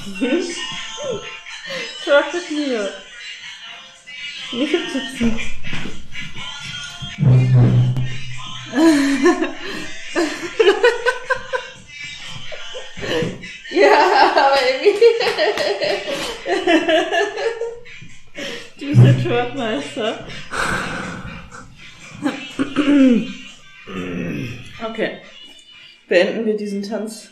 Chocolate Milk. Nicht sitzen. Ja, aber irgendwie. Du bist der Twerkmeister. Okay. Beenden wir diesen Tanz.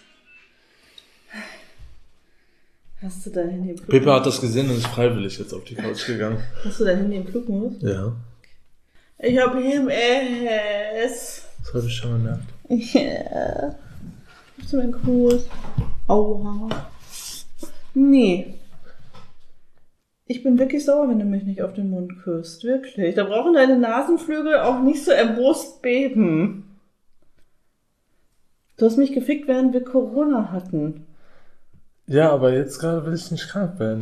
Hast du dein Handy im Flugmodus? Pepe hat das gesehen und ist freiwillig jetzt auf die Couch gegangen. Hast du dein Handy im Flugmodus? Ja. Ich hab PMS. Das habe ich schon gemerkt. Ja. Gibst du meinen Kuss? Aua. Nee. Ich bin wirklich sauer, wenn du mich nicht auf den Mund küsst. Wirklich. Da brauchen deine Nasenflügel auch nicht so erbost beben. Du hast mich gefickt, während wir Corona hatten. Ja, aber jetzt gerade will ich nicht krank werden.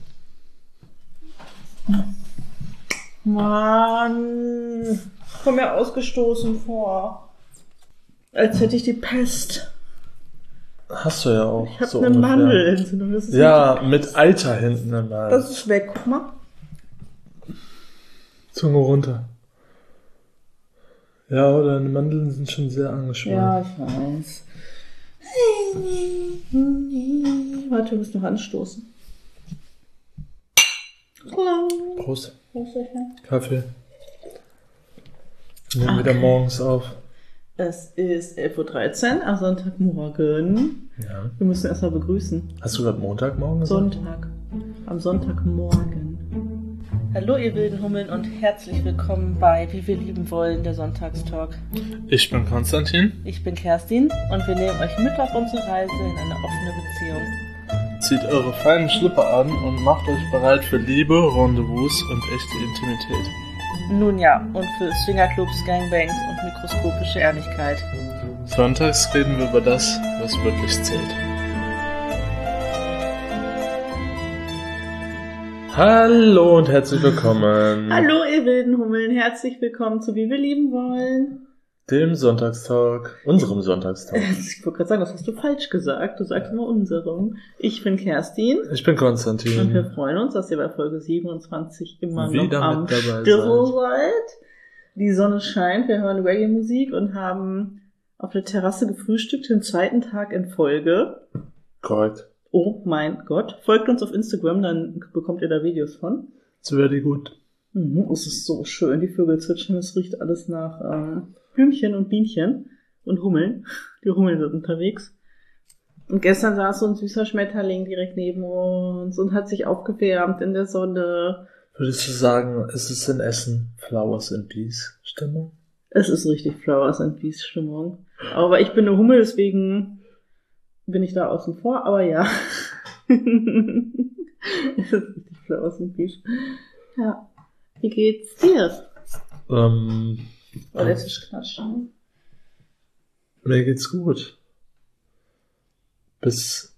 Mann. Komm mir ausgestoßen vor. Als hätte ich die Pest. Hast du ja auch. Ich hab so eine ungefähr. Mandelentzündung. Das ist Ja, mit Alter hinten im Hals. Das ist weg. Guck mal. Zunge runter. Ja, oder deine Mandeln sind schon sehr angeschwollen. Ja, ich weiß. Warte, wir müssen noch anstoßen. Prost. Prösterchen. Kaffee. Wir nehmen wieder morgens auf. Es ist 11.13 Uhr am Sonntagmorgen. Ja. Wir müssen erstmal begrüßen. Hast du gerade Montagmorgen gesagt? Sonntag. Am Sonntagmorgen. Hallo ihr wilden Hummeln und herzlich willkommen bei Wie wir lieben wollen, der Sonntagstalk. Ich bin Konstantin. Ich bin Kerstin und wir nehmen euch mit auf unsere Reise in eine offene Beziehung. Zieht eure feinen Schlipper an und macht euch bereit für Liebe, Rendezvous und echte Intimität. Nun ja, und für Swingerclubs, Gangbangs und mikroskopische Ehrlichkeit. Sonntags reden wir über das, was wirklich zählt. Hallo und herzlich willkommen. Hallo ihr wilden Hummeln, herzlich willkommen zu Wie wir lieben wollen. Dem Sonntagstalk, unserem Sonntagstalk. Ich wollte gerade sagen, das hast du falsch gesagt. Du sagst immer unserem. Ich bin Kerstin. Ich bin Konstantin. Und wir freuen uns, dass ihr bei Folge 27 immer wieder noch am mit dabei Stissel seid. Die Sonne scheint, wir hören Reggae-Musik und haben auf der Terrasse gefrühstückt, den zweiten Tag in Folge. Korrekt. Oh mein Gott. Folgt uns auf Instagram, dann bekommt ihr da Videos von. So wäre die gut. Es ist so schön, die Vögel zwitschern, es riecht alles nach Blümchen und Bienchen und Hummeln. Die Hummeln sind unterwegs. Und gestern saß so ein süßer Schmetterling direkt neben uns und hat sich aufgewärmt in der Sonne. Würdest du sagen, ist es in Essen Flowers and Peace Stimmung? Es ist richtig Flowers and Peace Stimmung. Aber ich bin eine Hummel, deswegen bin ich da außen vor, aber ja. Es ist richtig Flowers and Peace. Ja. Wie geht's dir? Der Tisch knatscht. Mir geht's gut. Bis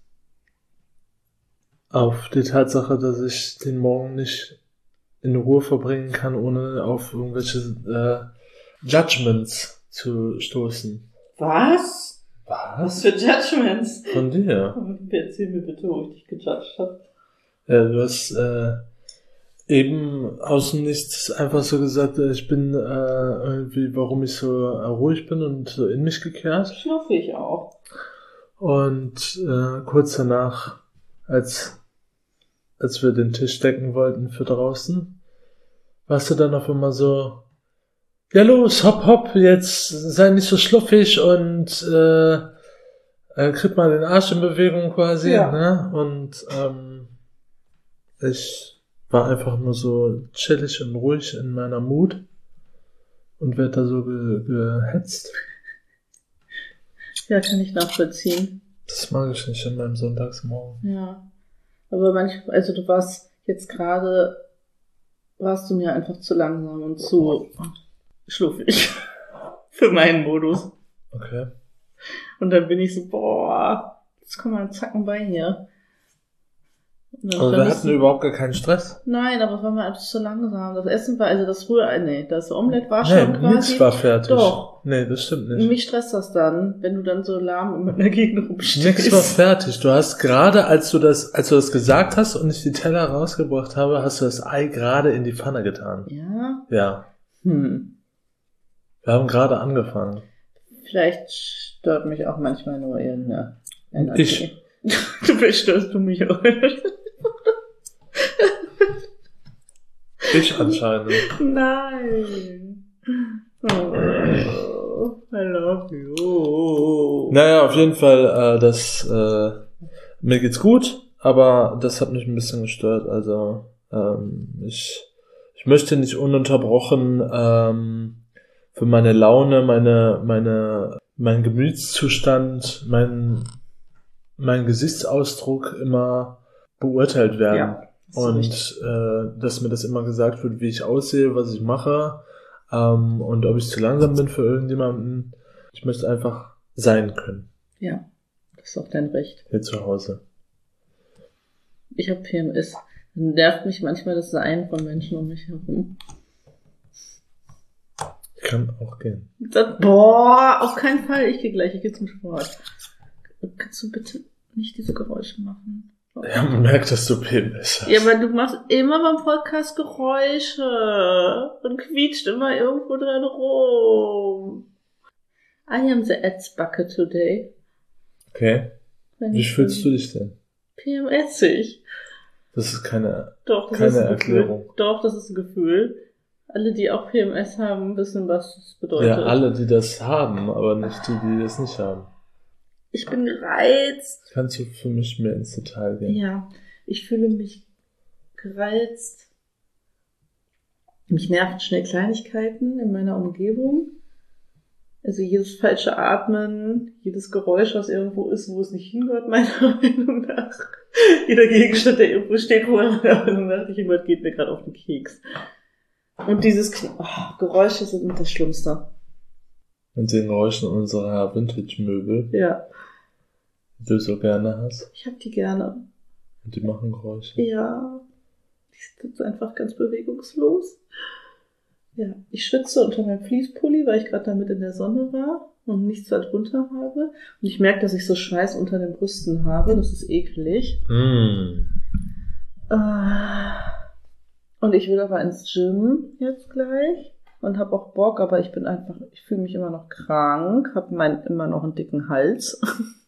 auf die Tatsache, dass ich den Morgen nicht in Ruhe verbringen kann, ohne auf irgendwelche Judgments zu stoßen. Was? Was für Judgments? Von dir. Erzähl mir bitte, wo ich dich gejudged habe. Ja, du hast eben aus dem Nichts einfach so gesagt, ich bin irgendwie, warum ich so ruhig bin und so in mich gekehrt. Schnuffig auch. Und kurz danach, als wir den Tisch decken wollten für draußen, warst du dann auf einmal so, ja los, hopp, hopp, jetzt sei nicht so schluffig und krieg mal den Arsch in Bewegung quasi. Ja. Ne? Und ich war einfach nur so chillig und ruhig in meiner Mut und werd da so gehetzt. Ja, kann ich nachvollziehen. Das mag ich nicht in meinem Sonntagsmorgen. Ja. Aber manchmal, also du warst jetzt gerade, warst du mir einfach zu langsam und zu schluffig. Für meinen Modus. Okay. Und dann bin ich so, boah, jetzt komm mal zacken bei hier. Also wir hatten überhaupt gar keinen Stress. Nein, aber es war mir einfach zu langsam. Das Essen war, also das frühe, das Omelett war schon quasi. Nichts war fertig. Doch. Nee, das stimmt nicht. Mich stresst das dann, wenn du dann so lahm in der Gegend rumstehst. Nix war fertig. Du hast gerade, als du das gesagt hast und ich die Teller rausgebracht habe, hast du das Ei gerade in die Pfanne getan. Ja? Ja. Wir haben gerade angefangen. Vielleicht stört mich auch manchmal nur irgendeine Energie. Ich. Vielleicht störst du mich auch. Ich anscheinend. Nein. Oh, I love you. Naja, auf jeden Fall, mir geht's gut, aber das hat mich ein bisschen gestört. Also, ich möchte nicht ununterbrochen für meine Laune, mein Gemütszustand, mein Gesichtsausdruck immer beurteilt werden. Ja, und dass mir das immer gesagt wird, wie ich aussehe, was ich mache, und ob ich zu langsam bin für irgendjemanden. Ich möchte einfach sein können. Ja, das ist auch dein Recht. Hier zu Hause. Ich habe PMS. Nervt mich manchmal das Sein von Menschen um mich herum. Ich kann auch gehen. Boah, auf keinen Fall. Ich gehe gleich. Ich gehe zum Sport. Kannst du bitte nicht diese Geräusche machen? Ja, man merkt, dass du PMS hast. Ja, aber du machst immer beim Podcast Geräusche und quietscht immer irgendwo dran rum. I am the Ads Bucket today. Okay. Wie fühlst du dich denn? PMSig. Das ist keine Erklärung. Gefühl. Doch, das ist ein Gefühl. Alle, die auch PMS haben, wissen, was das bedeutet. Ja, alle, die das haben, aber nicht die das nicht haben. Ich bin gereizt. Kannst du für mich mehr ins Detail gehen? Ja, ich fühle mich gereizt. Mich nerven schnell Kleinigkeiten in meiner Umgebung. Also jedes falsche Atmen, jedes Geräusch, was irgendwo ist, wo es nicht hingehört, meiner Meinung nach. Jeder Gegenstand, der irgendwo steht, wo er meiner Meinung nach nicht hingehört, geht mir gerade auf den Keks. Und dieses Geräusche sind das Schlimmste. Und den Geräuschen unserer Vintage-Möbel, Ja. die du so gerne hast. Ich hab die gerne. Und die machen Geräusche. Ja. Die sind einfach ganz bewegungslos. Ja, ich schwitze unter meinem Fleece-Pulli, weil ich gerade damit in der Sonne war und nichts darunter habe. Und ich merke, dass ich so Schweiß unter den Brüsten habe. Das ist eklig. Und ich will aber ins Gym jetzt gleich und habe auch Bock, aber ich fühle mich immer noch krank, habe immer noch einen dicken Hals.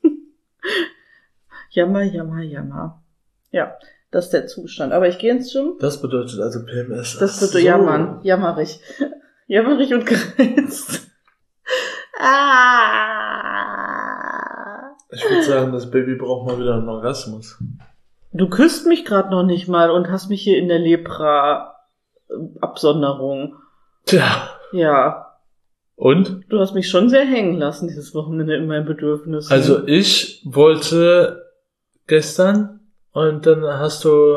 Jammer. Ja, das ist der Zustand. Aber ich gehe ins Gym. Das bedeutet also PMS. Das bedeutet jammern. Jammerig. Jammerig und gereizt. Ich würde sagen, das Baby braucht mal wieder einen Orgasmus. Du küsst mich gerade noch nicht mal und hast mich hier in der Lepra-Absonderung. Tja. Ja. Und? Du hast mich schon sehr hängen lassen dieses Wochenende in meinen Bedürfnissen. Also ich wollte gestern und dann hast du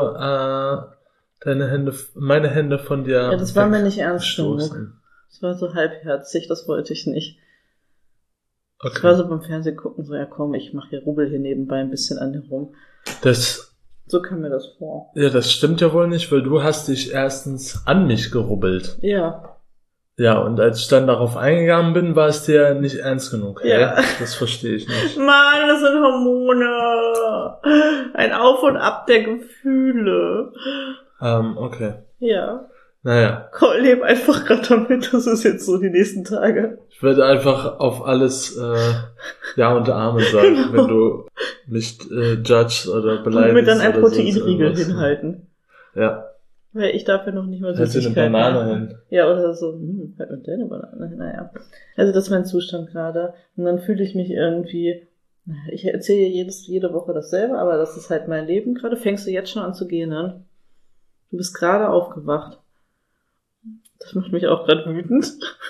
meine Hände von dir. Ja, das war mir nicht ernst gestoßen. genug. Das war so halbherzig, das wollte ich nicht. Okay. Ich war so beim Fernsehen gucken, so, ja komm, ich mache hier Rubbel hier nebenbei ein bisschen an dir rum. So kam mir das vor. Ja, das stimmt ja wohl nicht, weil du hast dich erstens an mich gerubbelt. Ja. Ja, und als ich dann darauf eingegangen bin, war es dir nicht ernst genug. Ja. Hä? Das verstehe ich nicht. Mann, das sind Hormone. Ein Auf und Ab der Gefühle. Okay. Ja. Naja. Leb einfach gerade damit, das ist jetzt so die nächsten Tage. Ich werde einfach auf alles Ja und Amen sagen, genau. Wenn du mich judgst oder beleidigst. Und mir dann ein oder Proteinriegel hinhalten. Ja. Weil ich dafür noch nicht mal Süßigkeiten. Halt eine Banane hin. Ja, oder so, halt mit deine Banane hin, naja. Also das ist mein Zustand gerade. Und dann fühle ich mich irgendwie, ich erzähle jede Woche dasselbe, aber das ist halt mein Leben gerade. Fängst du jetzt schon an zu gehen, ne? Du bist gerade aufgewacht. Das macht mich auch gerade wütend.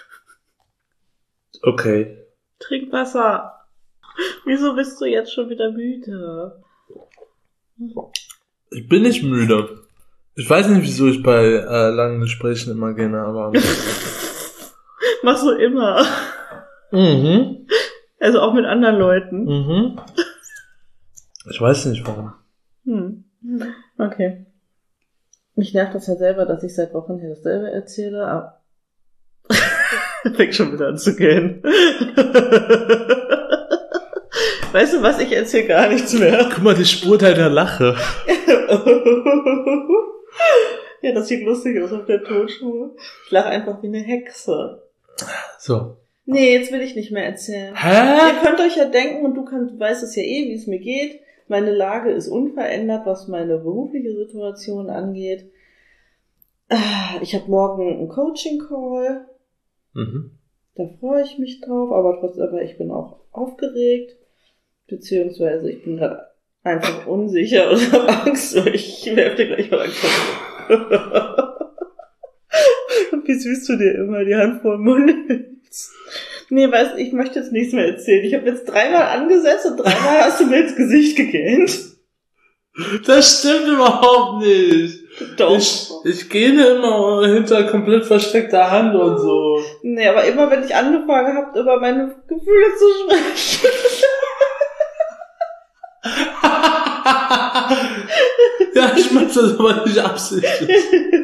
Okay. Trink Wasser. Wieso bist du jetzt schon wieder müde? Ich bin nicht müde. Ich weiß nicht, wieso ich bei langen Gesprächen immer gerne, aber... Machst du immer. Mhm. Also auch mit anderen Leuten. Mhm. Ich weiß nicht, warum. Okay. Mich nervt das halt selber, dass ich seit Wochen hier dasselbe erzähle, aber Fängt schon wieder an zu gehen. Weißt du was, ich erzähl gar nichts mehr. Guck mal, die Spur deiner Lache. Ja, das sieht lustig aus auf der Tonspur. Ich lache einfach wie eine Hexe. So. Nee, jetzt will ich nicht mehr erzählen. Hä? Ihr könnt euch ja denken, und du weißt es ja eh, wie es mir geht. Meine Lage ist unverändert, was meine berufliche Situation angeht. Ich habe morgen einen Coaching-Call. Mhm. Da freue ich mich drauf, aber ich bin auch aufgeregt. Beziehungsweise ich bin gerade einfach unsicher und habe Angst, weil ich werfe dir gleich mal Angst. Und wie süß du dir immer die Hand vor den Mund hältst. Nee, weißt du, ich möchte jetzt nichts mehr erzählen. Ich habe jetzt 3-mal angesetzt und 3-mal hast du mir ins Gesicht gegähnt. Das stimmt überhaupt nicht. Doch. Ich gehe immer hinter komplett versteckter Hand und so. Nee, aber immer wenn ich angefangen habe, über meine Gefühle zu sprechen. Ja, ich mach das aber nicht absichtlich.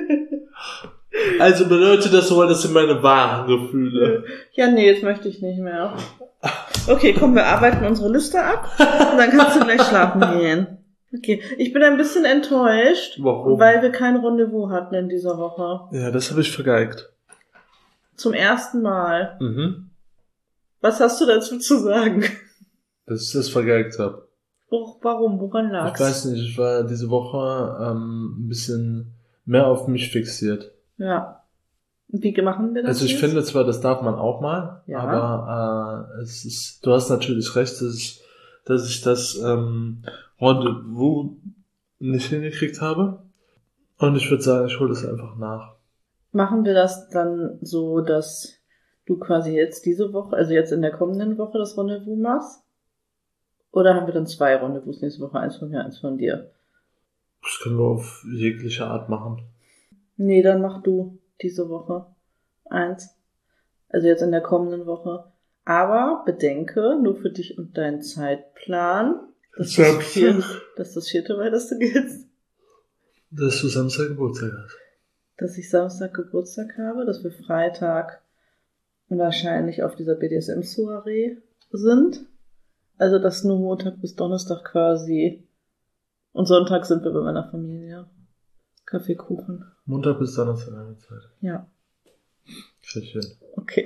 Also bedeutet das wohl, das sind meine wahren Gefühle. Ja, nee, jetzt möchte ich nicht mehr. Okay, komm, wir arbeiten unsere Liste ab und dann kannst du gleich schlafen gehen. Okay, ich bin ein bisschen enttäuscht, Warum? weil wir kein Rendezvous hatten in dieser Woche. Ja, das habe ich vergeigt. Zum ersten Mal. Mhm. Was hast du dazu zu sagen? Dass ich das vergeigt habe. Warum? Woran lag's? Ich weiß nicht, ich war diese Woche ein bisschen mehr auf mich fixiert. Ja. Und wie machen wir das Also ich jetzt? finde zwar, das darf man auch mal, Ja. aber du hast natürlich recht, dass ich das Rendezvous nicht hingekriegt habe. Und ich würde sagen, ich hole das einfach nach. Machen wir das dann so, dass du quasi jetzt diese Woche, also jetzt in der kommenden Woche das Rendezvous machst? Oder haben wir dann 2 Rendezvous nächste Woche? Eins von mir, eins von dir? Das können wir auf jegliche Art machen. Nee, dann mach du diese Woche 1. Also jetzt in der kommenden Woche. Aber bedenke, nur für dich und deinen Zeitplan, dass das 4. Mal, dass du gehst. Dass du Samstag Geburtstag hast. Dass ich Samstag Geburtstag habe, dass wir Freitag wahrscheinlich auf dieser BDSM-Soiree sind. Also, dass nur Montag bis Donnerstag quasi und Sonntag sind wir bei meiner Familie. Kaffeekuchen. Montag bis Donnerstag eine Zeit. Ja. Krieg ich hin. Okay.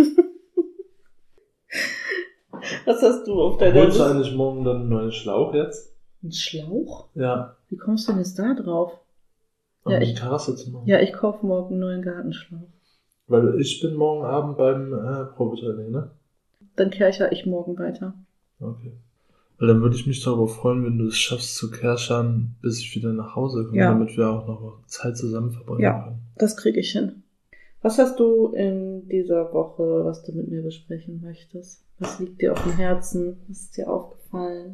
Was hast du auf deiner Holst du Liste? eigentlich morgen dann einen neuen Schlauch jetzt? Ein Schlauch? Ja. Wie kommst du denn jetzt da drauf? Um Ja, die Terrasse zu machen. Ja, ich kaufe morgen einen neuen Gartenschlauch. Weil ich bin morgen Abend beim Probetraining, ne? Dann kercher ich morgen weiter. Okay. Weil dann würde ich mich darüber freuen, wenn du es schaffst zu kerchern, bis ich wieder nach Hause komme, Ja. damit wir auch noch Zeit zusammen verbringen Ja. können. Das kriege ich hin. Was hast du in dieser Woche, was du mit mir besprechen möchtest? Was liegt dir auf dem Herzen? Was ist dir aufgefallen?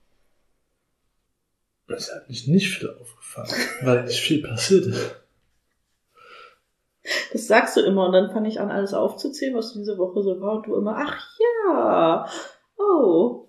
Es hat mich nicht viel aufgefallen, weil nicht viel passiert ist. Das sagst du immer und dann fange ich an, alles aufzuzählen, was diese Woche so war und du immer, ach ja, oh.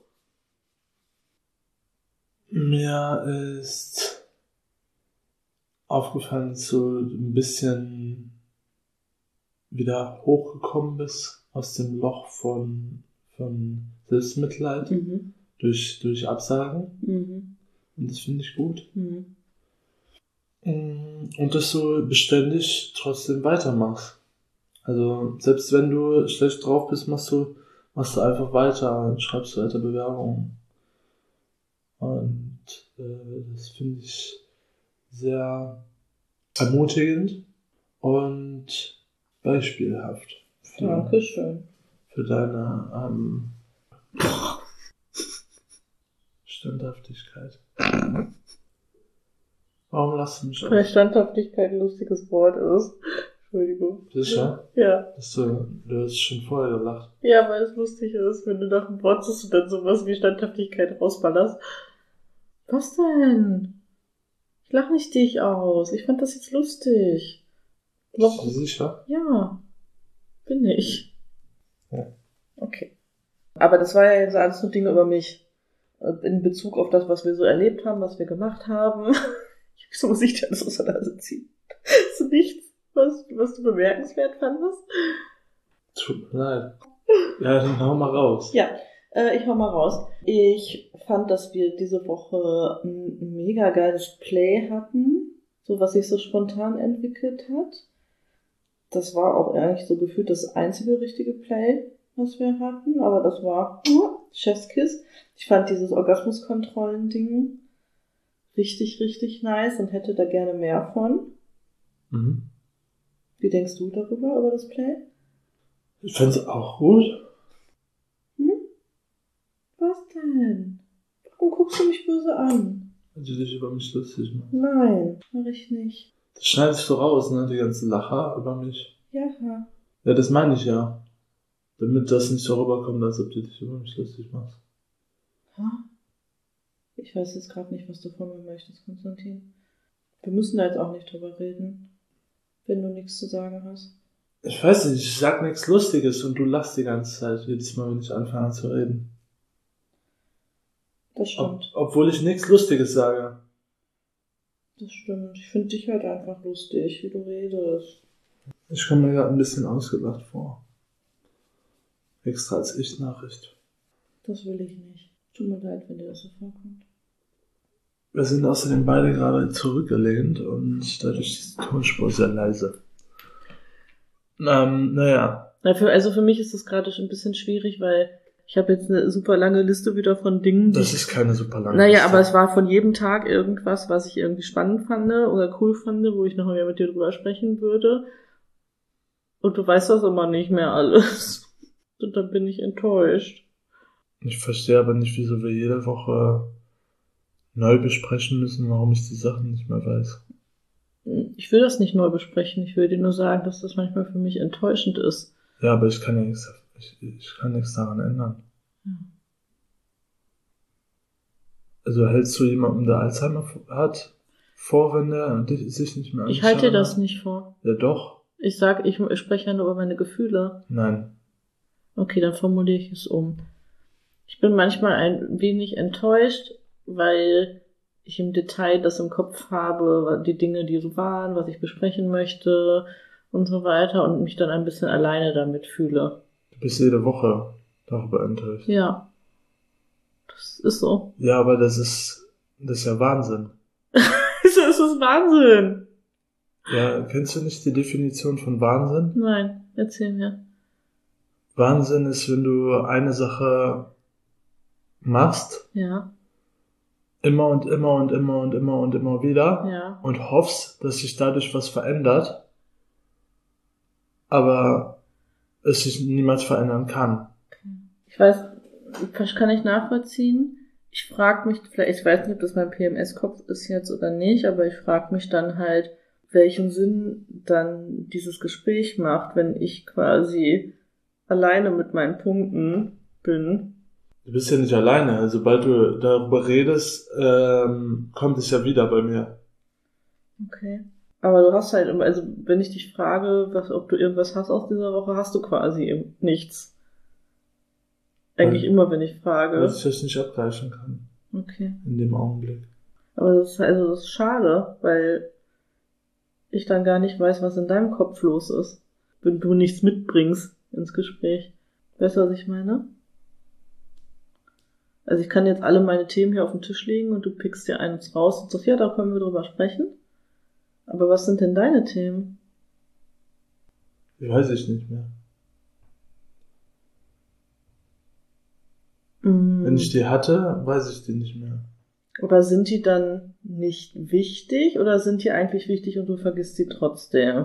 Mir ist aufgefallen, dass du ein bisschen wieder hochgekommen bist aus dem Loch von Selbstmitleid Mhm. durch Absagen. Mhm. Und das finde ich gut. Mhm. Und dass du beständig trotzdem weitermachst. Also selbst wenn du schlecht drauf bist, machst du einfach weiter und schreibst weiter Bewerbungen. Und das finde ich sehr ermutigend und beispielhaft Dankeschön. für deine Standhaftigkeit. Warum lachst du mich Weil auf? Standhaftigkeit ein lustiges Wort ist. Entschuldigung. Sicher? Ja. Du hast schon vorher gelacht. Ja, weil es lustig ist, wenn du nach dem Wort suchst und dann sowas wie Standhaftigkeit rausballerst. Was denn? Ich lach nicht dich aus. Ich fand das jetzt lustig. Bist du sicher? Ja. Bin ich. Ja. Okay. Aber das war ja jetzt alles nur Dinge über mich. In Bezug auf das, was wir so erlebt haben, was wir gemacht haben. Wieso muss ich dir alles aus der Nase ziehen? Hast du nichts, was du bemerkenswert fandest? Tut mir leid. Ja, dann hau mal raus. Ja, ich hau mal raus. Ich fand, dass wir diese Woche ein mega geiles Play hatten, so was sich so spontan entwickelt hat. Das war auch eigentlich so gefühlt das einzige richtige Play, was wir hatten, aber das war Chefskiss. Ich fand dieses Orgasmuskontrollen-Ding richtig, richtig nice und hätte da gerne mehr von. Mhm. Wie denkst du darüber, über das Play? Ich find's auch gut. Was denn? Warum guckst du mich böse an? Wenn du dich über mich lustig machst. Nein, mach ich nicht. Das schneidest du raus, ne? Die ganzen Lacher über mich. Ja. Ja, das meine ich ja. Damit das nicht so rüberkommt, als ob du dich über mich lustig machst. Ich weiß jetzt gerade nicht, was du von mir möchtest, Konstantin. Wir müssen da jetzt auch nicht drüber reden, wenn du nichts zu sagen hast. Ich weiß nicht, ich sag nichts Lustiges und du lachst die ganze Zeit, jedes Mal, wenn ich anfange zu reden. Das stimmt. Obwohl ich nichts Lustiges sage. Das stimmt. Ich finde dich halt einfach lustig, wie du redest. Ich komme mir gerade ein bisschen ausgelacht vor. Extra als Ich-Nachricht. Das will ich nicht. Tut mir leid, wenn dir das so vorkommt. Wir sind außerdem beide gerade zurückgelehnt und dadurch ist die Tonspur sehr leise. Naja. Also für mich ist das gerade schon ein bisschen schwierig, weil ich habe jetzt eine super lange Liste wieder von Dingen. Das ist keine super lange Liste. Liste. Aber es war von jedem Tag irgendwas, was ich irgendwie spannend fand oder cool fand, wo ich noch mehr mit dir drüber sprechen würde. Und du weißt das immer nicht mehr alles. Und dann bin ich enttäuscht. Ich verstehe aber nicht, wieso wir jede Woche neu besprechen müssen, warum ich die Sachen nicht mehr weiß. Ich will das nicht neu besprechen. Ich will dir nur sagen, dass das manchmal für mich enttäuschend ist. Ja, aber ich kann ja nichts, ich kann nichts daran ändern. Ja. Also hältst du jemandem, der Alzheimer hat, vor, wenn der sich nicht mehr anschaut? Ich halte dir das nicht vor. Ja, doch. Ich spreche ja nur über meine Gefühle. Nein. Okay, dann formuliere ich es um. Ich bin manchmal ein wenig enttäuscht, weil ich im Detail das im Kopf habe, die Dinge, die so waren, was ich besprechen möchte und so weiter und mich dann ein bisschen alleine damit fühle. Du bist jede Woche darüber enttäuscht. Ja. Das ist so. Ja, aber das ist ja Wahnsinn. Wieso ist das Wahnsinn? Ja, kennst du nicht die Definition von Wahnsinn? Nein, erzähl mir. Wahnsinn ist, wenn du eine Sache machst. Ja. Immer und immer und immer und immer und immer wieder. Ja. Und hoffst, dass sich dadurch was verändert. Aber es sich niemals verändern kann. Ich weiß, das kann ich nachvollziehen. Ich frage mich, vielleicht, ich weiß nicht, ob das mein PMS-Kopf ist jetzt oder nicht, aber ich frage mich dann halt, welchen Sinn dann dieses Gespräch macht, wenn ich quasi alleine mit meinen Punkten bin. Du bist ja nicht alleine. Also sobald du darüber redest, kommt es ja wieder bei mir. Okay. Aber du hast halt immer, also wenn ich dich frage, ob du irgendwas hast aus dieser Woche, hast du quasi nichts. Eigentlich immer, wenn ich frage. Weil ich das nicht abgleichen kann. Okay. In dem Augenblick. Aber das ist schade, weil ich dann gar nicht weiß, was in deinem Kopf los ist, wenn du nichts mitbringst ins Gespräch. Weißt du, was ich meine? Also ich kann jetzt alle meine Themen hier auf den Tisch legen und du pickst dir eins raus und sagst, ja, da können wir drüber sprechen. Aber was sind denn deine Themen? Weiß ich nicht mehr. Wenn ich die hatte, weiß ich die nicht mehr. Oder sind die dann nicht wichtig oder sind die eigentlich wichtig und du vergisst sie trotzdem?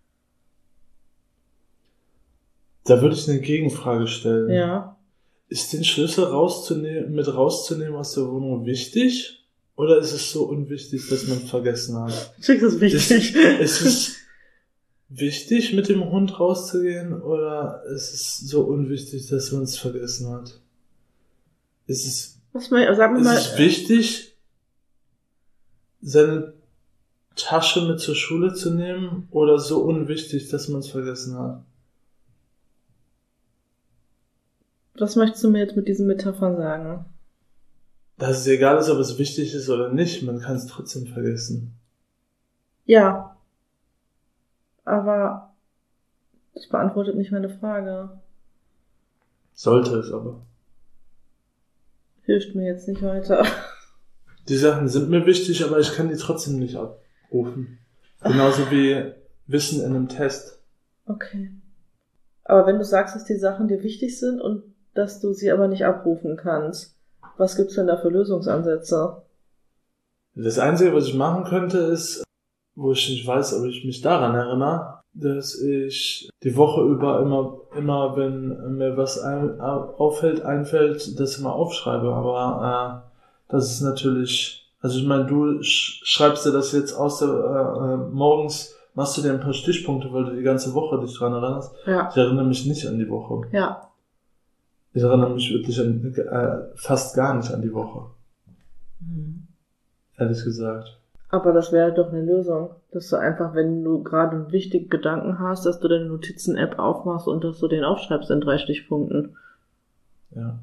Da würde ich eine Gegenfrage stellen. Ja. Ist den Schlüssel rauszunehmen aus der Wohnung wichtig? Oder ist es so unwichtig, dass man es vergessen hat? Ich denke, das ist wichtig. Ist es wichtig, mit dem Hund rauszugehen? Oder ist es so unwichtig, dass man es vergessen hat? Ist es wichtig, seine Tasche mit zur Schule zu nehmen? Oder so unwichtig, dass man es vergessen hat? Was möchtest du mir jetzt mit diesen Metaphern sagen? Dass es egal ist, ob es wichtig ist oder nicht, man kann es trotzdem vergessen. Ja. Aber Das beantwortet nicht meine Frage. Sollte es aber. Hilft mir jetzt nicht weiter. Die Sachen sind mir wichtig, aber ich kann die trotzdem nicht abrufen. Genauso wie Wissen in einem Test. Okay. Aber wenn du sagst, dass die Sachen dir wichtig sind und dass du sie aber nicht abrufen kannst, was gibt's denn da für Lösungsansätze? Das Einzige, was ich machen könnte, ist, wo ich nicht weiß, ob ich mich daran erinnere, dass ich die Woche über immer wenn mir was einfällt, das immer aufschreibe. Aber das ist natürlich, also ich meine, du schreibst dir das jetzt aus morgens, machst du dir ein paar Stichpunkte, weil du die ganze Woche dich dran erinnerst. Ja. Ich erinnere mich nicht an die Woche. Ja. Ich erinnere mich wirklich fast gar nicht an die Woche. Ehrlich gesagt. Aber das wäre doch eine Lösung, dass du einfach, wenn du gerade einen wichtigen Gedanken hast, dass du deine Notizen-App aufmachst und dass du den aufschreibst in 3 Stichpunkten. Ja.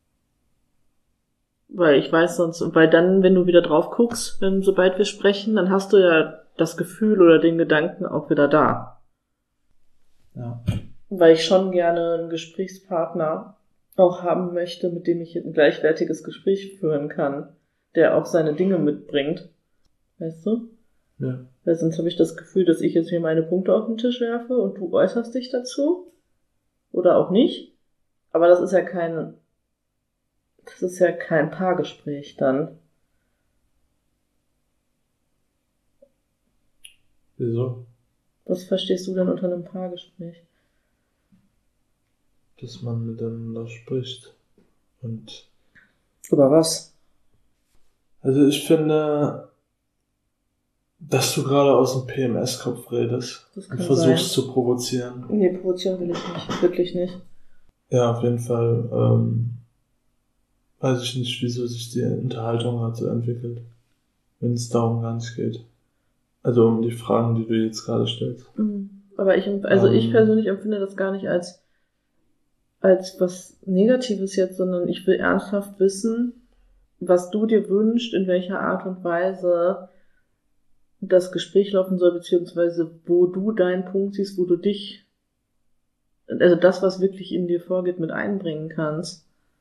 Weil ich weiß sonst, weil dann, wenn du wieder drauf guckst, sobald wir sprechen, dann hast du ja das Gefühl oder den Gedanken auch wieder da. Ja. Weil ich schon gerne einen Gesprächspartner auch haben möchte, mit dem ich ein gleichwertiges Gespräch führen kann, der auch seine Dinge mitbringt. Weißt du? Ja. Weil sonst habe ich das Gefühl, dass ich jetzt hier meine Punkte auf den Tisch werfe und du äußerst dich dazu. Oder auch nicht. Aber das ist ja kein Paargespräch dann. Wieso? Was verstehst du denn unter einem Paargespräch? Dass man miteinander spricht. Und Über was? also ich finde, dass du gerade aus dem PMS-Kopf redest Das und kann versuchst sein. zu provozieren. Nee, provozieren will ich nicht. Wirklich nicht. Ja, auf jeden Fall weiß ich nicht, wieso sich die Unterhaltung hat so entwickelt, wenn es darum gar nicht geht. Also um die Fragen, die du jetzt gerade stellst. Aber ich persönlich empfinde das gar nicht als was Negatives jetzt, sondern ich will ernsthaft wissen, was du dir wünschst, in welcher Art und Weise das Gespräch laufen soll, beziehungsweise wo du deinen Punkt siehst, wo du dich, also das, was wirklich in dir vorgeht, mit einbringen kannst.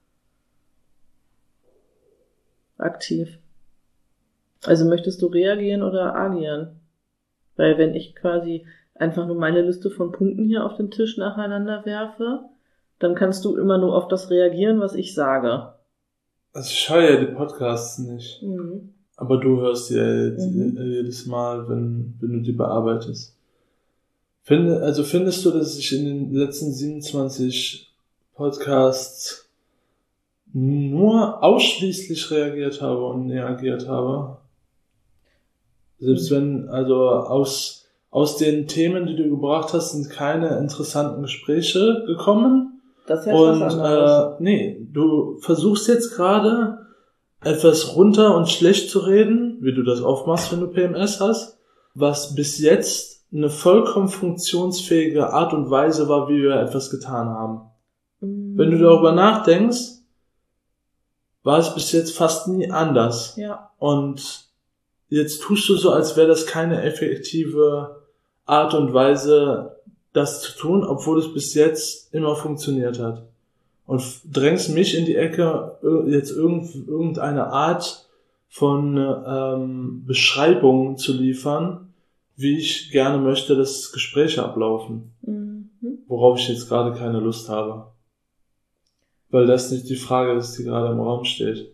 Aktiv. Also möchtest du reagieren oder agieren? Weil wenn ich quasi einfach nur meine Liste von Punkten hier auf den Tisch nacheinander werfe, dann kannst du immer nur auf das reagieren, was ich sage. Also ich höre ja die Podcasts nicht. Aber du hörst die ja jedes Mal, wenn du die bearbeitest. Findest du, dass ich in den letzten 27 Podcasts nur ausschließlich reagiert habe und reagiert habe? Selbst wenn, also aus den Themen, die du gebracht hast, sind keine interessanten Gespräche gekommen. Das ist ja was anderes. Nee, du versuchst jetzt gerade etwas runter und schlecht zu reden, wie du das oft machst, wenn du PMS hast, was bis jetzt eine vollkommen funktionsfähige Art und Weise war, wie wir etwas getan haben. Wenn du darüber nachdenkst, war es bis jetzt fast nie anders. Ja. Und jetzt tust du so, als wäre das keine effektive Art und Weise, das zu tun, obwohl es bis jetzt immer funktioniert hat. Und drängst mich in die Ecke, jetzt irgendeine Art von Beschreibung zu liefern, wie ich gerne möchte, dass Gespräche ablaufen. Worauf ich jetzt gerade keine Lust habe. Weil das nicht die Frage ist, die gerade im Raum steht.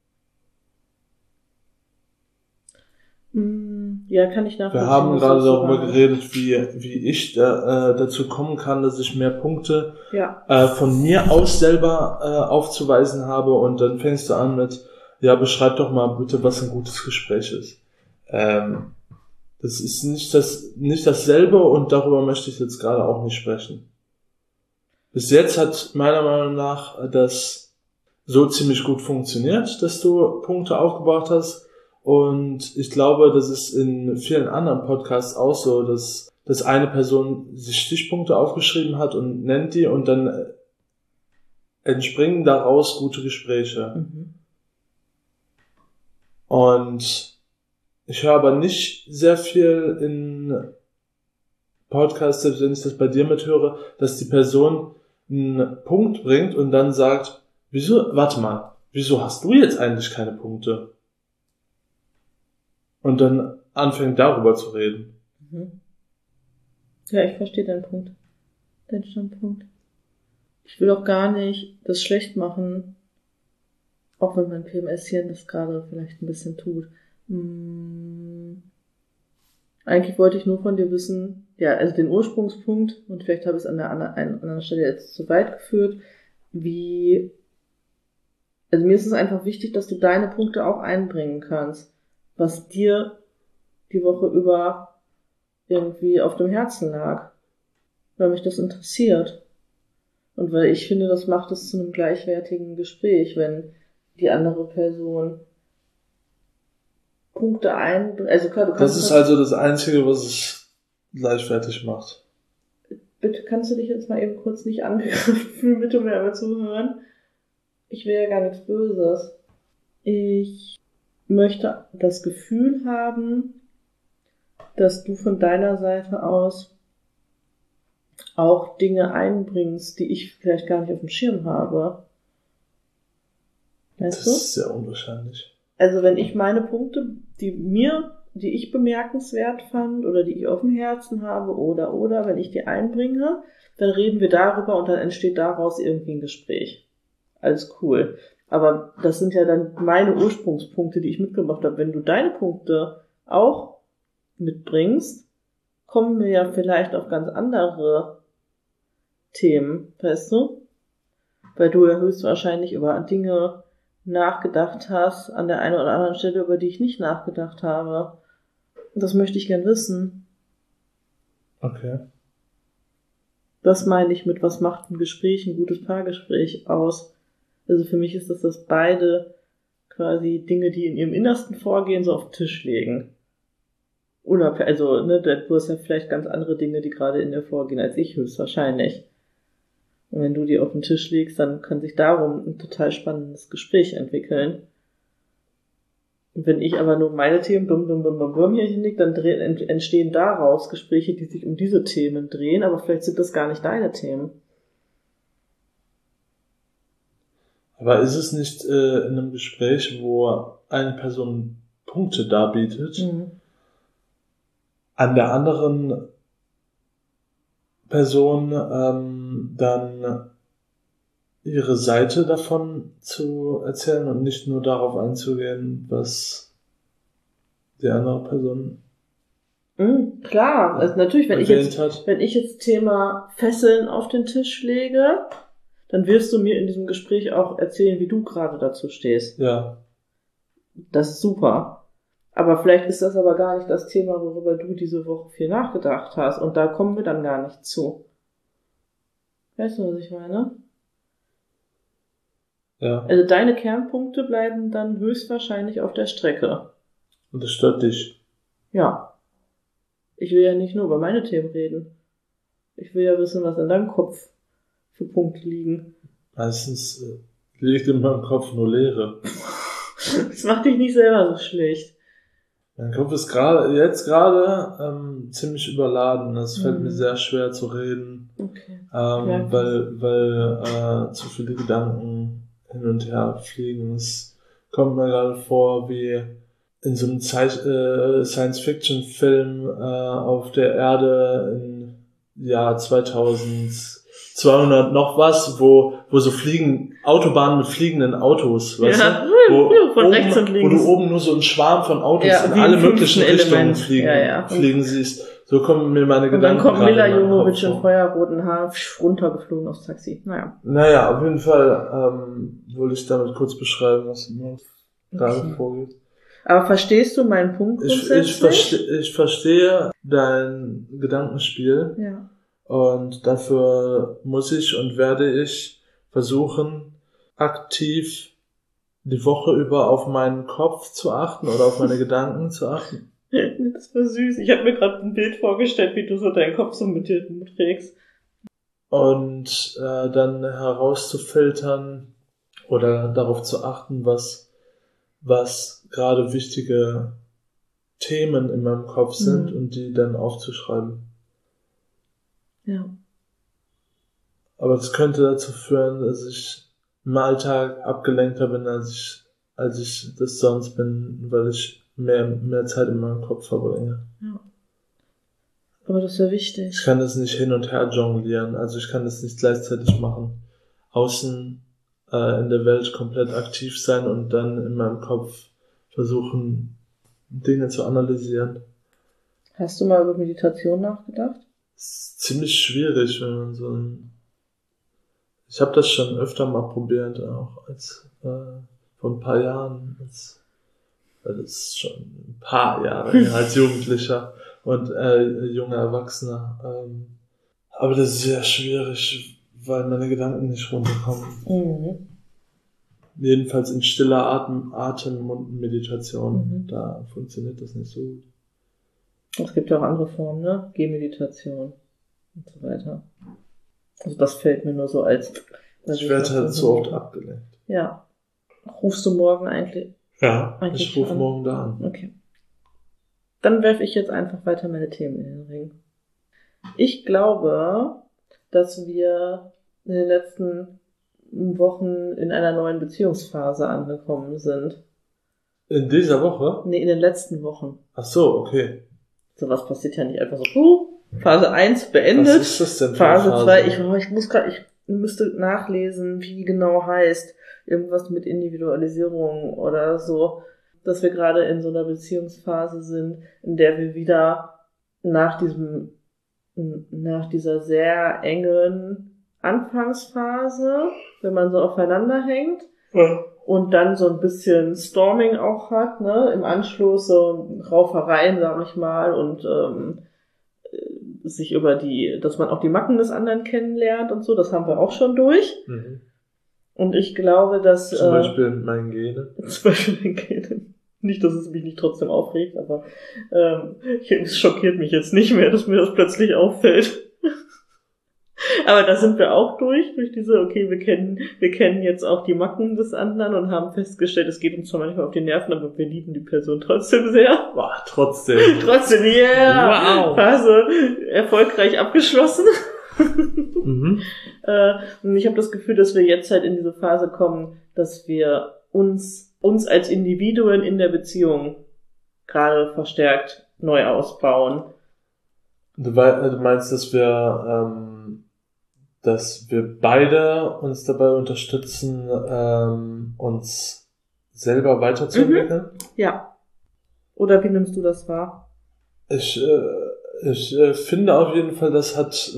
Ja, kann ich nachvollziehen. Wir haben gerade darüber geredet, wie ich dazu kommen kann, dass ich mehr Punkte von mir aus selber aufzuweisen habe, und dann fängst du an mit, ja, beschreib doch mal bitte, was ein gutes Gespräch ist. Das ist nicht dasselbe, und darüber möchte ich jetzt gerade auch nicht sprechen. Bis jetzt hat meiner Meinung nach das so ziemlich gut funktioniert, dass du Punkte aufgebracht hast. Und ich glaube, das ist in vielen anderen Podcasts auch so, dass eine Person sich Stichpunkte aufgeschrieben hat und nennt die, und dann entspringen daraus gute Gespräche. Und ich höre aber nicht sehr viel in Podcast, selbst wenn ich das bei dir mithöre, dass die Person einen Punkt bringt und dann sagt, wieso hast du jetzt eigentlich keine Punkte? Und dann anfängt darüber zu reden. Ja, ich verstehe deinen Punkt. Deinen Standpunkt. Ich will auch gar nicht das schlecht machen, auch wenn mein PMS-Hirn das gerade vielleicht ein bisschen tut. Eigentlich wollte ich nur von dir wissen, ja, also den Ursprungspunkt, und vielleicht habe ich es an der anderen Stelle jetzt zu weit geführt, also mir ist es einfach wichtig, dass du deine Punkte auch einbringen kannst, was dir die Woche über irgendwie auf dem Herzen lag, weil mich das interessiert. Und weil ich finde, das macht es zu einem gleichwertigen Gespräch, wenn die andere Person Punkte einbringt. Also klar, du kannst das ist also das Einzige, was es gleichwertig macht. Bitte kannst du dich jetzt mal eben kurz nicht angegriffen fühlen, bitte mir aber zuhören. Ich will ja gar nichts Böses. Ich möchte das Gefühl haben, dass du von deiner Seite aus auch Dinge einbringst, die ich vielleicht gar nicht auf dem Schirm habe. Weißt du? Das ist sehr unwahrscheinlich. Also wenn ich meine Punkte, die ich bemerkenswert fand oder die ich auf dem Herzen habe oder, wenn ich die einbringe, dann reden wir darüber und dann entsteht daraus irgendwie ein Gespräch. Alles cool. Aber das sind ja dann meine Ursprungspunkte, die ich mitgebracht habe. Wenn du deine Punkte auch mitbringst, kommen wir ja vielleicht auf ganz andere Themen, weißt du? Weil du ja höchstwahrscheinlich über Dinge nachgedacht hast, an der einen oder anderen Stelle, über die ich nicht nachgedacht habe. Und das möchte ich gern wissen. Okay. Das meine ich mit, was macht ein Gespräch, ein gutes Paargespräch aus? Also für mich ist das, dass beide quasi Dinge, die in ihrem Innersten vorgehen, so auf den Tisch legen. Also, ne, du hast ja vielleicht ganz andere Dinge, die gerade in dir vorgehen, als ich höchstwahrscheinlich. Und wenn du die auf den Tisch legst, dann kann sich darum ein total spannendes Gespräch entwickeln. Und wenn ich aber nur meine Themen hier hinlege, dann entstehen daraus Gespräche, die sich um diese Themen drehen, aber vielleicht sind das gar nicht deine Themen. Aber ist es nicht in einem Gespräch, wo eine Person Punkte darbietet, an der anderen Person dann ihre Seite davon zu erzählen und nicht nur darauf einzugehen, was die andere Person klar, also natürlich, wenn ich jetzt Thema Fesseln auf den Tisch lege, dann wirst du mir in diesem Gespräch auch erzählen, wie du gerade dazu stehst. Ja. Das ist super. Aber vielleicht ist das aber gar nicht das Thema, worüber du diese Woche viel nachgedacht hast. Und da kommen wir dann gar nicht zu. Weißt du, was ich meine? Ja. Also deine Kernpunkte bleiben dann höchstwahrscheinlich auf der Strecke. Und das stört dich? Ja. Ich will ja nicht nur über meine Themen reden. Ich will ja wissen, was in deinem Kopf für Punkte liegen. Meistens liegt in meinem Kopf nur Leere. Das macht dich nicht selber so schlecht. Mein Kopf ist gerade ziemlich überladen. Es fällt mir sehr schwer zu reden. Okay. Weil zu viele Gedanken hin und her fliegen. Es kommt mir gerade vor wie in so einem Science-Fiction-Film auf der Erde im Jahr 2200 noch was, wo so Autobahnen mit fliegenden Autos, weißt du? Von rechts und links. Wo du oben nur so einen Schwarm von Autos in alle möglichen Richtungen fliegen siehst. So kommen mir meine Gedanken. Und dann kommt Mila Jovovich im feuerroten Haar runtergeflogen aufs Taxi. Naja, auf jeden Fall wollte ich damit kurz beschreiben, was mir gerade vorgeht. Aber verstehst du meinen Punkt grundsätzlich? Ich verstehe dein Gedankenspiel. Ja. Und dafür muss ich und werde ich versuchen, aktiv die Woche über auf meinen Kopf zu achten oder auf meine Gedanken zu achten. Das war süß. Ich habe mir gerade ein Bild vorgestellt, wie du so deinen Kopf so mit dir trägst. Und dann herauszufiltern oder darauf zu achten, was gerade wichtige Themen in meinem Kopf sind und die dann aufzuschreiben. Ja. Aber das könnte dazu führen, dass ich im Alltag abgelenkter bin, als ich das sonst bin, weil ich mehr Zeit in meinem Kopf verbringe. Ja. Aber das ist ja wichtig. Ich kann das nicht hin und her jonglieren, also ich kann das nicht gleichzeitig machen. Außen in der Welt komplett aktiv sein und dann in meinem Kopf versuchen, Dinge zu analysieren. Hast du mal über Meditation nachgedacht? Das ist ziemlich schwierig, wenn man ich habe das schon öfter mal probiert, auch vor ein paar Jahren. Das ist schon ein paar Jahre her, als Jugendlicher und junger Erwachsener. Aber das ist sehr schwierig, weil meine Gedanken nicht runterkommen. Mhm. Jedenfalls in stiller Atem und Meditation, da funktioniert das nicht so gut. Es gibt ja auch andere Formen, ne? Gehmeditation und so weiter. Also das fällt mir nur so als... Ich werde halt so oft abgelenkt. Ja. Rufst du morgen eigentlich? Ja, eigentlich ich rufe an? morgen da an. Okay. Dann werfe ich jetzt einfach weiter meine Themen in den Ring. Ich glaube, dass wir in den letzten Wochen in einer neuen Beziehungsphase angekommen sind. In dieser Woche? Nee, in den letzten Wochen. Ach so, okay. Sowas passiert ja nicht einfach so. Phase 1 beendet. Was ist das denn für Phase eine 2, ich müsste nachlesen, wie genau heißt. Irgendwas mit Individualisierung oder so. Dass wir gerade in so einer Beziehungsphase sind, in der wir wieder nach dieser sehr engen Anfangsphase, wenn man so aufeinander hängt, und dann so ein bisschen Storming auch hat, ne, im Anschluss so Raufereien, sag ich mal, und sich dass man auch die Macken des anderen kennenlernt und so, das haben wir auch schon durch. Mhm. Und ich glaube, dass... Zum Beispiel mit meinen Genen. Zum Beispiel mit den Genen. Nicht, dass es mich nicht trotzdem aufregt, aber es schockiert mich jetzt nicht mehr, dass mir das plötzlich auffällt. Aber da sind wir auch durch diese, okay, wir kennen jetzt auch die Macken des anderen und haben festgestellt, es geht uns zwar manchmal auf die Nerven, aber wir lieben die Person trotzdem sehr. Boah, trotzdem. Trotzdem, yeah! Wow! Phase erfolgreich abgeschlossen. Mhm. Und ich habe das Gefühl, dass wir jetzt halt in diese Phase kommen, dass wir uns als Individuen in der Beziehung gerade verstärkt neu ausbauen. Du meinst, dass wir beide uns dabei unterstützen, uns selber weiterzuentwickeln? Ja. Oder wie nimmst du das wahr? Ich finde auf jeden Fall, das hat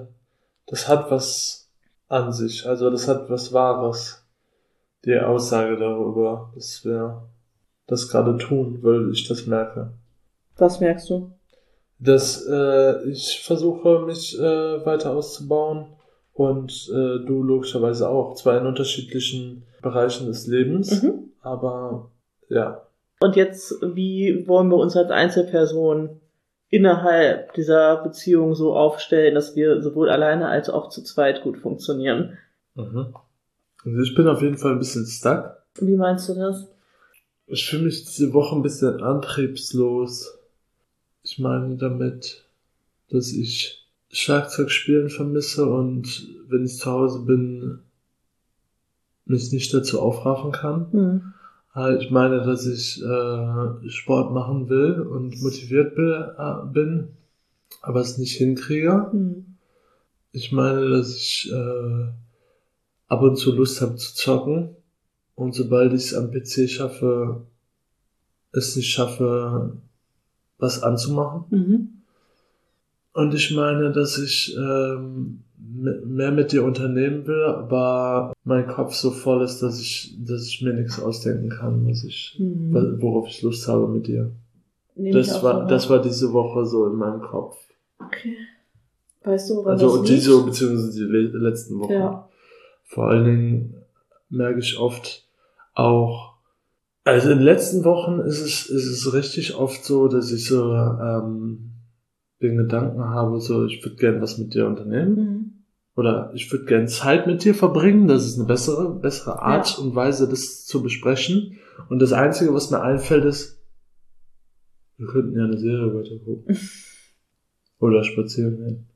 was an sich. Also das hat was Wahres. Die Aussage darüber, dass wir das gerade tun, weil ich das merke. Was merkst du? Dass ich versuche, mich weiter auszubauen und du logischerweise auch, zwar in unterschiedlichen Bereichen des Lebens, aber ja. Und jetzt, wie wollen wir uns als Einzelperson innerhalb dieser Beziehung so aufstellen, dass wir sowohl alleine als auch zu zweit gut funktionieren? Mhm. Also ich bin auf jeden Fall ein bisschen stuck. Wie meinst du das? Ich fühle mich diese Woche ein bisschen antriebslos. Ich meine damit, dass ich Schlagzeugspielen vermisse und wenn ich zu Hause bin, mich nicht dazu aufraffen kann. Ich meine, dass ich Sport machen will und motiviert bin, aber es nicht hinkriege. Ich meine, dass ich ab und zu Lust habe zu zocken und sobald ich es am PC schaffe, es nicht schaffe, was anzumachen. Und ich meine, dass ich mehr mit dir unternehmen will, aber mein Kopf so voll ist, dass ich mir nichts ausdenken kann, worauf ich Lust habe mit dir. Das war diese Woche so in meinem Kopf. Okay. Weißt du, woran also das diese liegt? beziehungsweise die letzten Wochen. Ja. Vor allen Dingen merke ich oft auch, also in den letzten Wochen ist es richtig oft so, dass ich so den Gedanken habe, so ich würde gern was mit dir unternehmen. Oder ich würde gern Zeit mit dir verbringen. Das ist eine bessere Art und Weise, das zu besprechen. Und das Einzige, was mir einfällt, ist, wir könnten ja eine Serie weiter gucken. Oder spazieren gehen.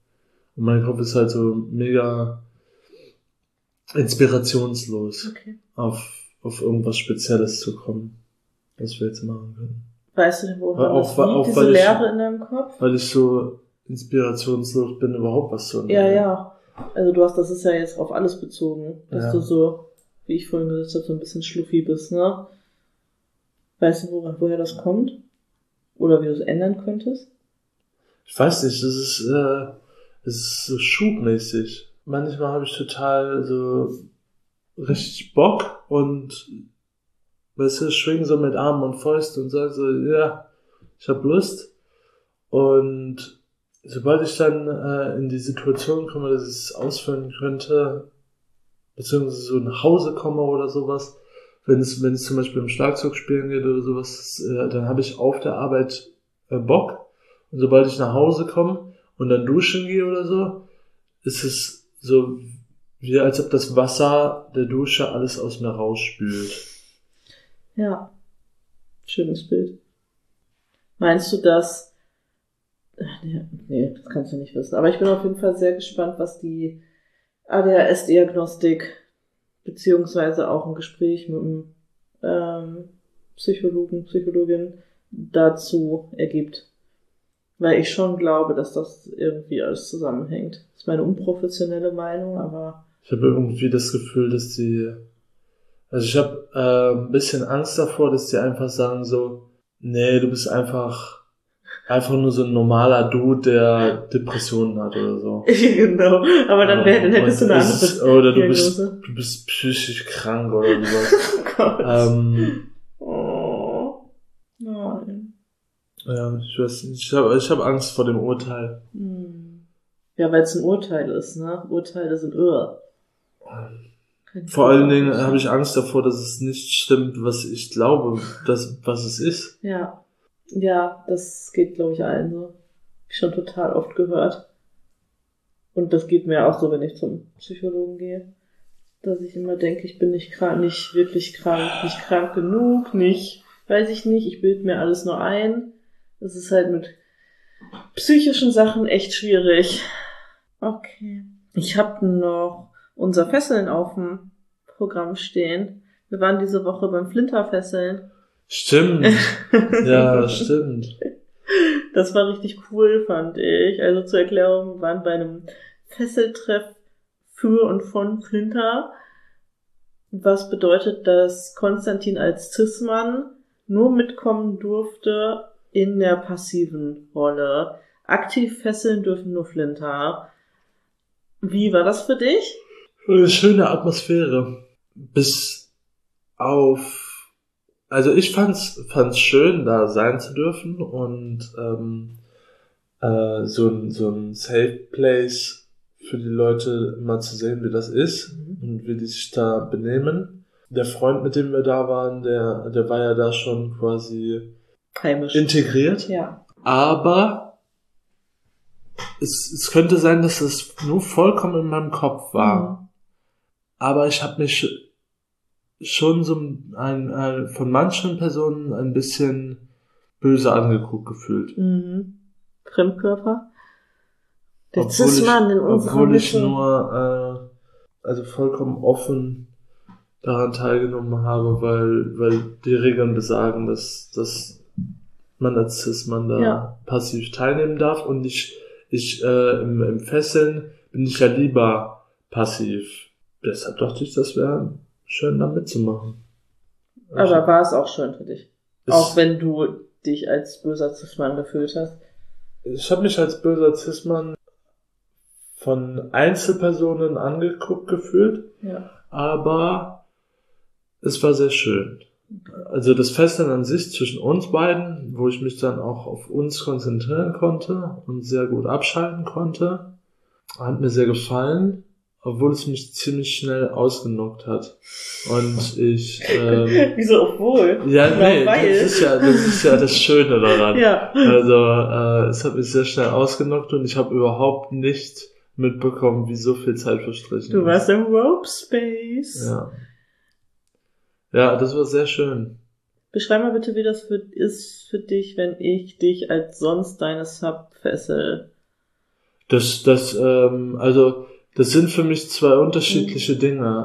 Und mein Kopf ist halt so mega inspirationslos, Okay. auf irgendwas Spezielles zu kommen, was wir jetzt machen können. Weißt du denn, woran Auch- das liegt, auch diese weil ich- Leere in deinem Kopf? Weil ich so inspirationslos bin, überhaupt was zu Ja, unternehmen. ja. Also das ist ja jetzt auf alles bezogen, dass Ja. du so, wie ich vorhin gesagt habe, so ein bisschen schluffi bist, ne? Weißt du, woher das kommt? Oder wie du es ändern könntest? Ich weiß nicht, es ist so schubmäßig. Manchmal habe ich total so richtig Bock und, weißt du, schwing so mit Armen und Fäusten und sag so, ja, ich hab Lust. Und sobald ich dann in die Situation komme, dass ich es ausführen könnte, beziehungsweise so nach Hause komme oder sowas, wenn es zum Beispiel im Schlagzeug spielen geht oder sowas, dann habe ich auf der Arbeit Bock. Und sobald ich nach Hause komme und dann duschen gehe oder so, ist es so wie als ob das Wasser der Dusche alles aus mir rausspült. Ja. Schönes Bild. Meinst du das? Nee, das kannst du nicht wissen. Aber ich bin auf jeden Fall sehr gespannt, was die ADHS-Diagnostik beziehungsweise auch ein Gespräch mit einem Psychologin dazu ergibt. Weil ich schon glaube, dass das irgendwie alles zusammenhängt. Das ist meine unprofessionelle Meinung, aber Ich habe irgendwie das Gefühl, dass also ich habe ein bisschen Angst davor, dass die einfach sagen so, nee, du bist einfach nur so ein normaler Dude, der Depressionen hat oder so. genau. Aber dann hättest du eine andere Oder Diagnose. du bist psychisch krank oder sowas. Oh Gott. Ähm, Nein. ja, ich weiß nicht. Ich hab Angst vor dem Urteil. Ja, weil es ein Urteil ist, ne? Urteile sind irre. Vor allen Dingen habe ich Angst davor, dass es nicht stimmt, was ich glaube, was es ist. Ja. Ja, das geht, glaube ich, allen so. Hab ich schon total oft gehört. Und das geht mir auch so, wenn ich zum Psychologen gehe. Dass ich immer denke, ich bin nicht krank, nicht wirklich krank, nicht krank genug, weiß ich nicht, ich bilde mir alles nur ein. Das ist halt mit psychischen Sachen echt schwierig. Okay. Ich habe noch unser Fesseln auf dem Programm stehen. Wir waren diese Woche beim Flinterfesseln. Stimmt. Ja, stimmt. Das war richtig cool, fand ich. Also zur Erklärung, wir waren bei einem Fesseltreff für und von Flinter. Was bedeutet, dass Konstantin als Cis-Mann nur mitkommen durfte in der passiven Rolle. Aktiv fesseln dürfen nur Flinter. Wie war das für dich? Eine schöne Atmosphäre. Also ich fand's schön, da sein zu dürfen und so ein Safe Place für die Leute mal zu sehen, wie das ist und wie die sich da benehmen. Der Freund, mit dem wir da waren, der war ja da schon quasi Heimisch. integriert. Ja. Aber es könnte sein, dass es nur vollkommen in meinem Kopf war. Aber ich habe mich schon so von manchen Personen ein bisschen böse angeguckt gefühlt. Fremdkörper? Der Cis-Mann in unserer Obwohl ich Mitte. nur vollkommen offen daran teilgenommen habe, weil die Regeln besagen, dass man als Cis-Mann da passiv teilnehmen darf und im Fesseln bin ich ja lieber passiv. Deshalb dachte ich, das wäre schön, da mitzumachen. Aber war es auch schön für dich? Auch wenn du dich als böser Cis-Mann gefühlt hast? Ich habe mich als böser Cis-Mann von Einzelpersonen angeguckt gefühlt, aber es war sehr schön. Also das Fesseln an sich zwischen uns beiden, wo ich mich dann auch auf uns konzentrieren konnte und sehr gut abschalten konnte, hat mir sehr gefallen, obwohl es mich ziemlich schnell ausgenockt hat. Und ich... Wieso obwohl? Ja, nee, das ist ja das Schöne daran. Ja. Also es hat mich sehr schnell ausgenockt und ich habe überhaupt nicht mitbekommen, wie so viel Zeit verstrichen ist. Du warst im Rope Space. Ja. Ja, das war sehr schön. Beschreib mal bitte, wie das ist für dich, wenn ich dich als sonst deine Sub fessel. Also, das sind für mich zwei unterschiedliche Dinge.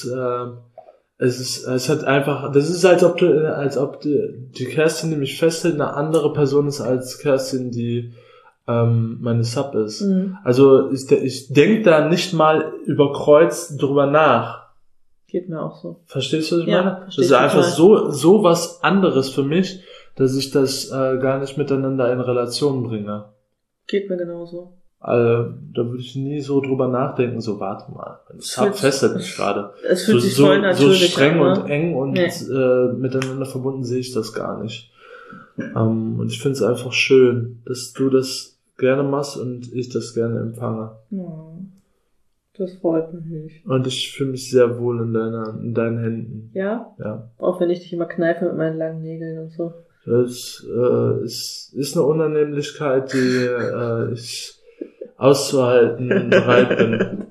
Es hat einfach, das ist, als ob die Kerstin, die mich festhält, eine andere Person ist als Kerstin, die meine Sub ist. Mhm. Also ich denke da nicht mal über Kreuz drüber nach. Geht mir auch so. Verstehst du, was ich Ja, meine? verstehe Das ist ich einfach total. so was anderes für mich, dass ich das gar nicht miteinander in Relation bringe. Geht mir genauso. Da würde ich nie so drüber nachdenken, so warte mal, Sub festhält mich gerade. Es fühlt sich voll So natürlich streng an, ne? und eng und Nee. miteinander verbunden sehe ich das gar nicht. Und ich finde es einfach schön, dass du das gerne machst und ich das gerne empfange. Ja, das freut mich. Und ich fühle mich sehr wohl in deinen Händen. Ja? Ja. Auch wenn ich dich immer kneife mit meinen langen Nägeln und so. Das ist eine Unannehmlichkeit, die ich auszuhalten bereit bin.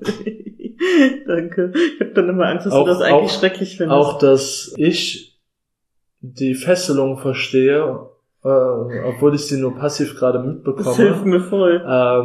Danke. Ich habe dann immer Angst, dass Auch- du das eigentlich auch- schrecklich findest. Auch, dass ich die Fesselung verstehe, obwohl ich sie nur passiv gerade Das hilft mitbekomme. mir voll.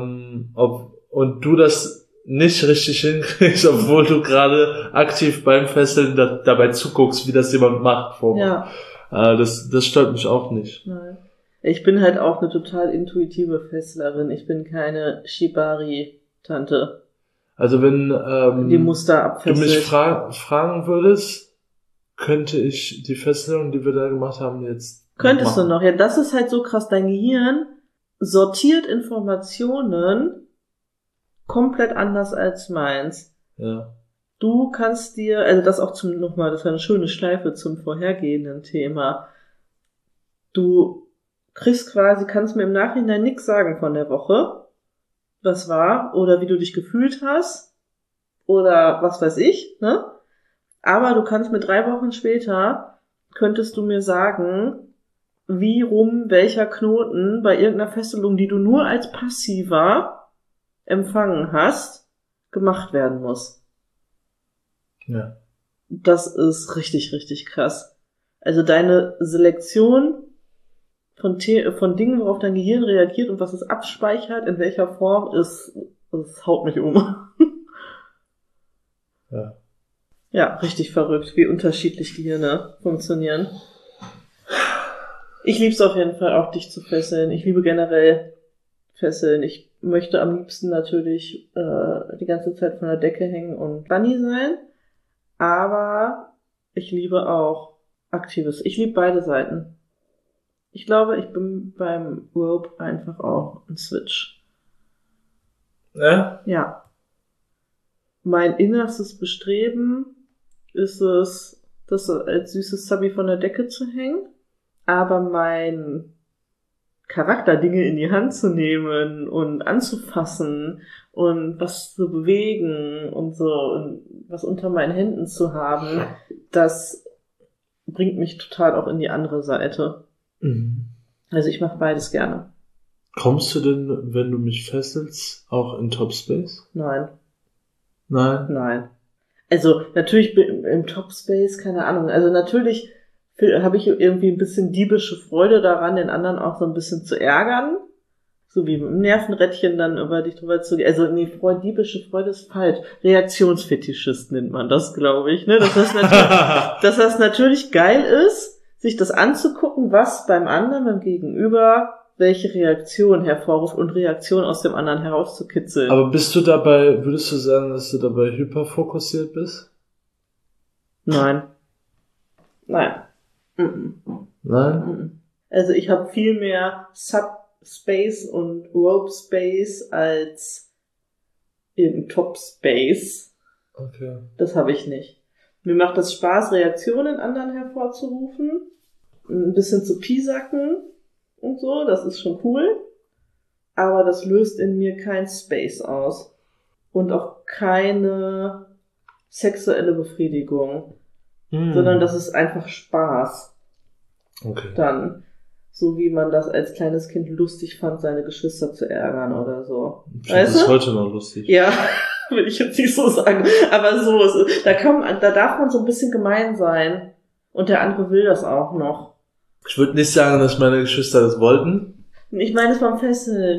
Und du das nicht richtig hinkriegst, obwohl du gerade aktiv beim Fesseln dabei zuguckst, wie das jemand macht vor mir. Ja, Das stört mich auch nicht. nein. Ich bin halt auch eine total intuitive Fesslerin. Ich bin keine Shibari-Tante, Also wenn die Muster du mich abfesselt. fragen würdest, könnte ich die Fesselung, die wir da gemacht haben, jetzt Könntest du machen. noch. Ja, das ist halt so krass. Dein Gehirn sortiert Informationen komplett anders als meins. Ja. Du kannst dir, also das auch nochmal, das war eine schöne Schleife zum vorhergehenden Thema. Du kannst mir im Nachhinein nichts sagen von der Woche, was war, oder wie du dich gefühlt hast, oder was weiß ich, ne? Aber du kannst mir 3 Wochen später, könntest du mir sagen, wie rum welcher Knoten bei irgendeiner Fesselung, die du nur als passiver empfangen hast, gemacht werden muss. Ja. Das ist richtig, richtig krass. Also deine Selektion von Dingen, worauf dein Gehirn reagiert und was es abspeichert, in welcher Form, das haut mich um. Ja. Ja, richtig verrückt, wie unterschiedlich Gehirne funktionieren. Ich lieb's auf jeden Fall auch, dich zu fesseln. Ich liebe generell Fesseln. Ich möchte am liebsten natürlich die ganze Zeit von der Decke hängen und Bunny sein. Aber ich liebe auch Aktives. Ich liebe beide Seiten. Ich glaube, ich bin beim Rope einfach auch ein Switch. Ja? Ja. Mein innerstes Bestreben ist es, das als süßes Subby von der Decke zu hängen. Aber mein Charakter, Dinge in die Hand zu nehmen und anzufassen und was zu bewegen und so und was unter meinen Händen zu haben, das bringt mich total auch in die andere Seite. Mhm. Also ich mache beides gerne. Kommst du denn, wenn du mich fesselst, auch in Topspace? Nein. Nein? Also natürlich im Topspace, keine Ahnung. Also natürlich habe ich irgendwie ein bisschen diebische Freude daran, den anderen auch so ein bisschen zu ärgern. So wie mit dem Nervenrädchen dann über dich drüber zu gehen. Also nee, diebische Freude ist falsch. Reaktionsfetischist nennt man das, glaube ich. Ne? Dass das natürlich geil ist, sich das anzugucken, was beim anderen, beim Gegenüber, welche Reaktion hervorruft und Reaktion aus dem anderen herauszukitzeln. Aber würdest du sagen, dass du dabei hyperfokussiert bist? Nein. Mhm. Nein? Also ich habe viel mehr Subspace und Rope Space als im Top-Space. Okay. Das habe ich nicht. Mir macht das Spaß, Reaktionen in anderen hervorzurufen, ein bisschen zu piesacken und so, das ist schon cool. Aber das löst in mir kein Space aus. Und auch keine sexuelle Befriedigung. Sondern das ist einfach Spaß. Okay. Dann, so wie man das als kleines Kind lustig fand, seine Geschwister zu ärgern oder so. Ich finde das heute noch lustig. Ja, will ich jetzt nicht so sagen. Aber so, da darf man so ein bisschen gemein sein. Und der andere will das auch noch. Ich würde nicht sagen, dass meine Geschwister das wollten. Ich meine es beim Fesseln.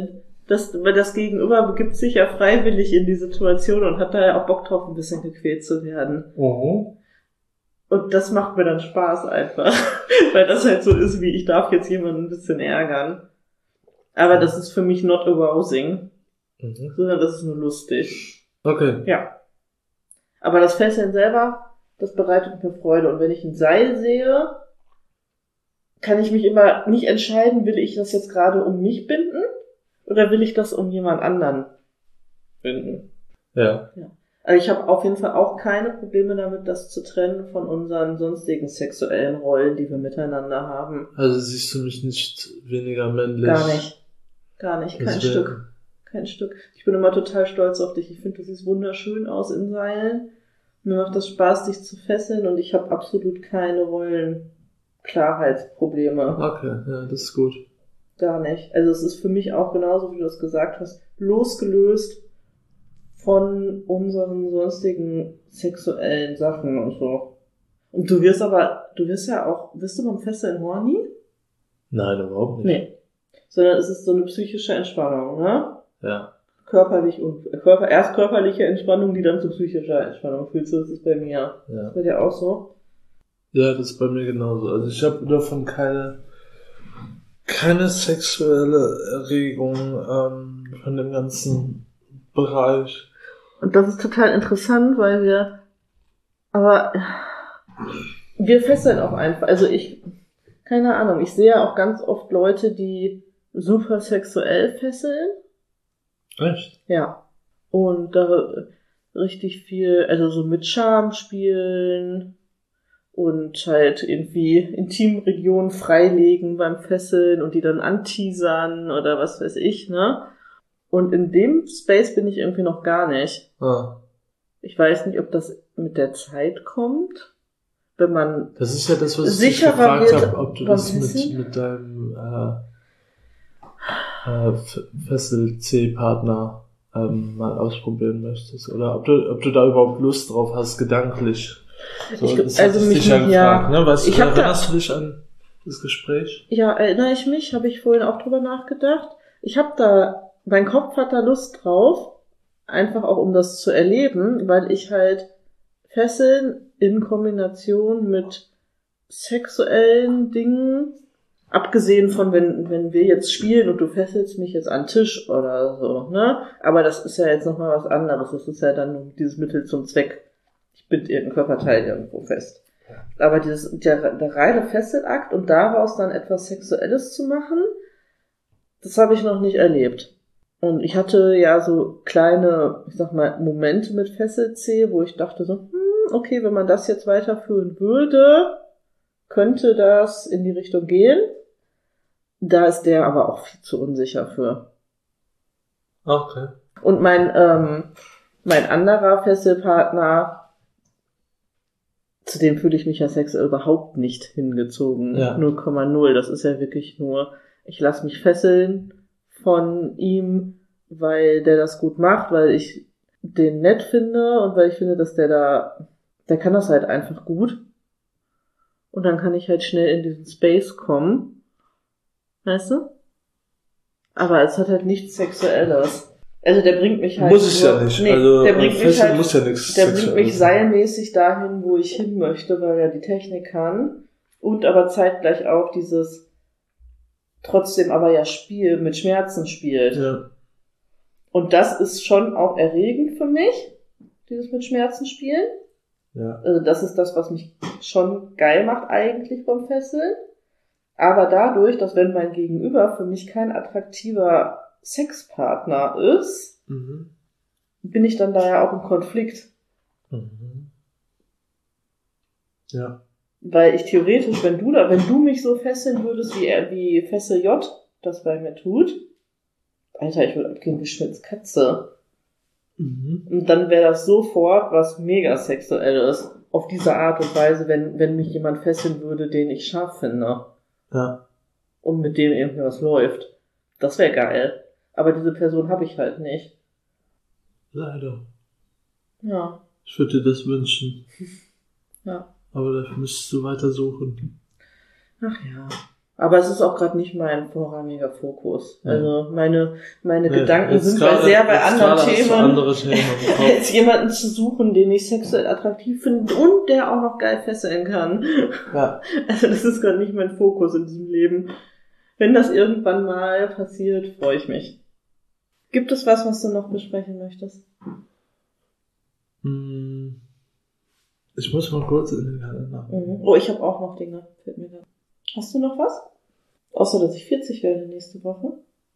weil das Gegenüber begibt sich ja freiwillig in die Situation und hat da ja auch Bock drauf, ein bisschen gequält zu werden. Oh. Und das macht mir dann Spaß einfach. Weil das halt so ist, wie ich darf jetzt jemanden ein bisschen ärgern. Aber das ist für mich not arousing. Sondern das ist nur lustig. Okay. Ja. Aber das Fesseln selber, das bereitet mir Freude. Und wenn ich ein Seil sehe, kann ich mich immer nicht entscheiden, will ich das jetzt gerade um mich binden oder will ich das um jemand anderen binden. Ja. Also ich habe auf jeden Fall auch keine Probleme damit, das zu trennen von unseren sonstigen sexuellen Rollen, die wir miteinander haben. Also siehst du mich nicht weniger männlich? Gar nicht, kein Stück. Ich bin immer total stolz auf dich. Ich finde, du siehst wunderschön aus in Seilen. Mir macht das Spaß, dich zu fesseln und ich habe absolut keine Rollenklarheitsprobleme. Okay, ja, das ist gut. Gar nicht. Also es ist für mich auch genauso, wie du das gesagt hast, losgelöst von unseren sonstigen sexuellen Sachen und so. Und du wirst du beim Fesseln horny? Nein, überhaupt nicht. Nee. Sondern es ist so eine psychische Entspannung, ne? Ja. Erst körperliche Entspannung, die dann zu psychischer Entspannung führt. So ist es bei mir. Ja. Ist bei dir auch so? Ja, das ist bei mir genauso. Also ich habe davon keine sexuelle Erregung von dem ganzen Bereich. Und das ist total interessant, weil wir fesseln auch einfach. Also keine Ahnung, ich sehe auch ganz oft Leute, die super sexuell fesseln. Echt? Ja. Und da richtig viel, also so mit Charme spielen und halt irgendwie Intimregionen freilegen beim Fesseln und die dann anteasern oder was weiß ich, ne? Und in dem Space bin ich irgendwie noch gar nicht. Ah. Ich weiß nicht, ob das mit der Zeit kommt, wenn man das ist ja das, was ich dich sicherer gefragt wird habe, ob du das mit deinem Fessel-C-Partner mal ausprobieren möchtest. Oder ob du da überhaupt Lust drauf hast, gedanklich. So, gefragt, ne? Erinnerst du dich an das Gespräch? Ja, erinnere ich mich, habe ich vorhin auch drüber nachgedacht. Mein Kopf hat da Lust drauf, einfach auch um das zu erleben, weil ich halt Fesseln in Kombination mit sexuellen Dingen, abgesehen von wenn wir jetzt spielen und du fesselst mich jetzt an den Tisch oder so, ne? Aber das ist ja jetzt nochmal was anderes. Das ist ja dann nur dieses Mittel zum Zweck. Ich binde irgendein Körperteil irgendwo fest. Aber der reine Fesselakt und daraus dann etwas Sexuelles zu machen, das habe ich noch nicht erlebt. Und ich hatte ja so kleine, ich sag mal, Momente mit Fessel-C, wo ich dachte so, okay, wenn man das jetzt weiterführen würde, könnte das in die Richtung gehen. Da ist der aber auch viel zu unsicher für. Okay. Und mein anderer Fesselpartner, zu dem fühle ich mich ja sexuell überhaupt nicht hingezogen. Ja. 0,0. Das ist ja wirklich nur, ich lasse mich fesseln von ihm, weil der das gut macht, weil ich den nett finde und weil ich finde, dass der kann das halt einfach gut. Und dann kann ich halt schnell in diesen Space kommen. Weißt du? Aber es hat halt nichts Sexuelles. Also der bringt mich halt... Muss ich ja nicht. Nee, also der bringt mich halt, muss ja nichts der bringt mich seilmäßig dahin, wo ich hin möchte, weil er die Technik kann. Und aber zeitgleich auch dieses trotzdem aber ja Spiel mit Schmerzen spielt. Ja. Und das ist schon auch erregend für mich, dieses mit Schmerzen spielen. Ja. Also das ist das, was mich schon geil macht eigentlich beim Fesseln. Aber dadurch, dass wenn mein Gegenüber für mich kein attraktiver Sexpartner ist, bin ich dann da ja auch im Konflikt. Ja. Weil ich theoretisch, wenn du mich so fesseln würdest, wie Fessel J das bei mir tut, Alter, ich würde abgehen wie Schmitz Katze. Und dann wäre das sofort was mega Sexuelles. Auf diese Art und Weise, wenn mich jemand fesseln würde, den ich scharf finde. Ja. Und mit dem irgendwie was läuft. Das wäre geil. Aber diese Person habe ich halt nicht. Leider. Ja. Ich würde dir das wünschen. Ja. Aber dafür müsstest du weiter suchen. Ach ja. Aber es ist auch gerade nicht mein vorrangiger Fokus. Ja. Also meine Nee, Gedanken jetzt sind gerade- sehr bei jetzt anderen gerade hast du Themen. andere Themen im Kopf. Jetzt jemanden zu suchen, den ich sexuell attraktiv finde und der auch noch geil fesseln kann. Ja. Also das ist gerade nicht mein Fokus in diesem Leben. Wenn das irgendwann mal passiert, freue ich mich. Gibt es was du noch besprechen möchtest? Ich muss mal kurz in den Kalender. Oh, ich habe auch noch Dinge. Fällt mir da. Hast du noch was? Außer, dass ich 40 werde nächste Woche.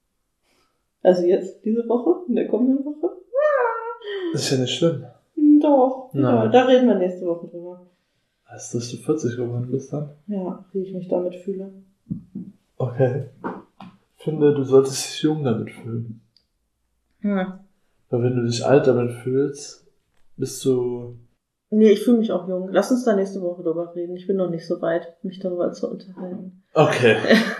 Also jetzt, diese Woche, in der kommenden Woche. Das ist ja nicht schlimm. Doch, ja, Nein. da reden wir nächste Woche drüber. Heißt, dass du 40 geworden bist dann? Ja, wie ich mich damit fühle. Okay. Ich finde, du solltest dich jung damit fühlen. Ja. Weil wenn du dich alt damit fühlst, bist du... Nee, ich fühle mich auch jung. Lass uns da nächste Woche drüber reden. Ich bin noch nicht so weit, mich darüber zu unterhalten. Okay.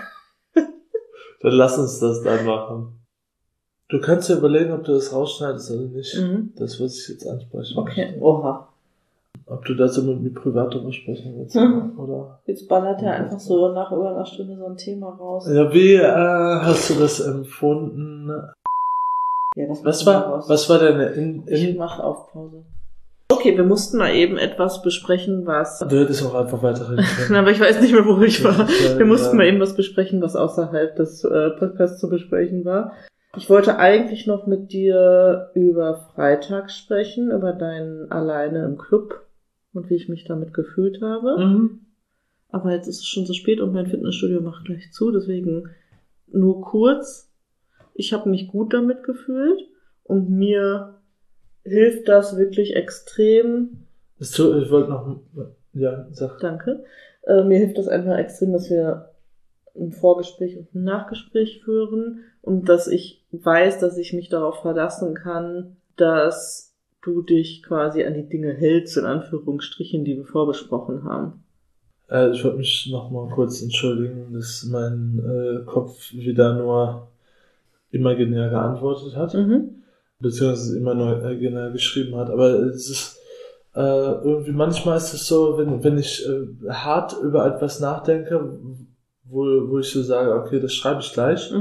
Dann lass uns das dann machen. Du kannst dir überlegen, ob du das rausschneidest oder nicht. Das, was ich jetzt ansprechen Okay, möchte. oha. Ob du dazu mit mir privat drüber sprechen willst, oder? Jetzt ballert er einfach so nach über einer Stunde so ein Thema raus. Ja, wie hast du das empfunden? Ja, das Was machen wir raus. war deine Ich mache auf Pause. Okay, wir mussten mal eben etwas besprechen, was... Du hättest auch einfach weiterreden können. Aber ich weiß nicht mehr, wo ich war. Ja, Wir mussten ja. mal eben was besprechen, was außerhalb des Podcasts zu besprechen war. Ich wollte eigentlich noch mit dir über Freitag sprechen, über dein Alleine im Club und wie ich mich damit gefühlt habe. Aber jetzt ist es schon so spät und mein Fitnessstudio macht gleich zu, deswegen nur kurz. Ich habe mich gut damit gefühlt und mir hilft das wirklich extrem. Ich wollte noch... Ja, sag. Danke. Mir hilft das einfach extrem, dass wir ein Vorgespräch und ein Nachgespräch führen und dass ich weiß, dass ich mich darauf verlassen kann, dass du dich quasi an die Dinge hältst, in Anführungsstrichen, die wir vorbesprochen haben. Ich wollte mich noch mal kurz entschuldigen, dass mein Kopf wieder nur imaginär geantwortet hat, beziehungsweise immer nur imaginär geschrieben hat. Aber es ist irgendwie, manchmal ist es so, wenn ich hart über etwas nachdenke, wo ich so sage, okay, das schreibe ich gleich.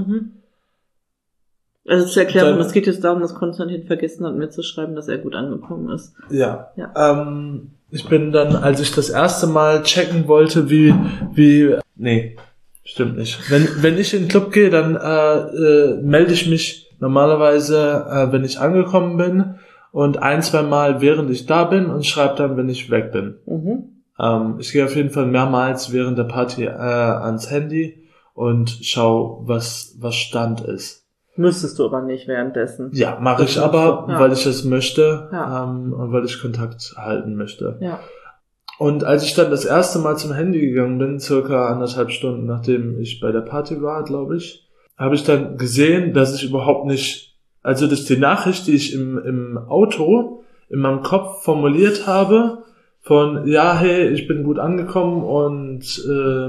Also zur Erklärung, Dann- es geht jetzt darum, dass Konstantin vergessen hat, mir zu schreiben, dass er gut angekommen ist. Ja. Ja. Ich bin dann, als ich das erste Mal checken wollte, nee, stimmt nicht. Wenn ich in den Club gehe, dann melde ich mich normalerweise, wenn ich angekommen bin und 1-2 Mal, während ich da bin und schreibe dann, wenn ich weg bin. Ich gehe auf jeden Fall mehrmals während der Party ans Handy und schau, was Stand ist. Müsstest du aber nicht währenddessen. Ja, mache ich Das aber, musst du, ja. weil ich es möchte, Ja. und weil ich Kontakt halten möchte. Ja. Und als ich dann das erste Mal zum Handy gegangen bin, circa 1,5 Stunden nachdem ich bei der Party war, glaube ich, habe ich dann gesehen, dass ich überhaupt nicht, also dass die Nachricht, die ich im Auto in meinem Kopf formuliert habe, von, ja, hey, ich bin gut angekommen und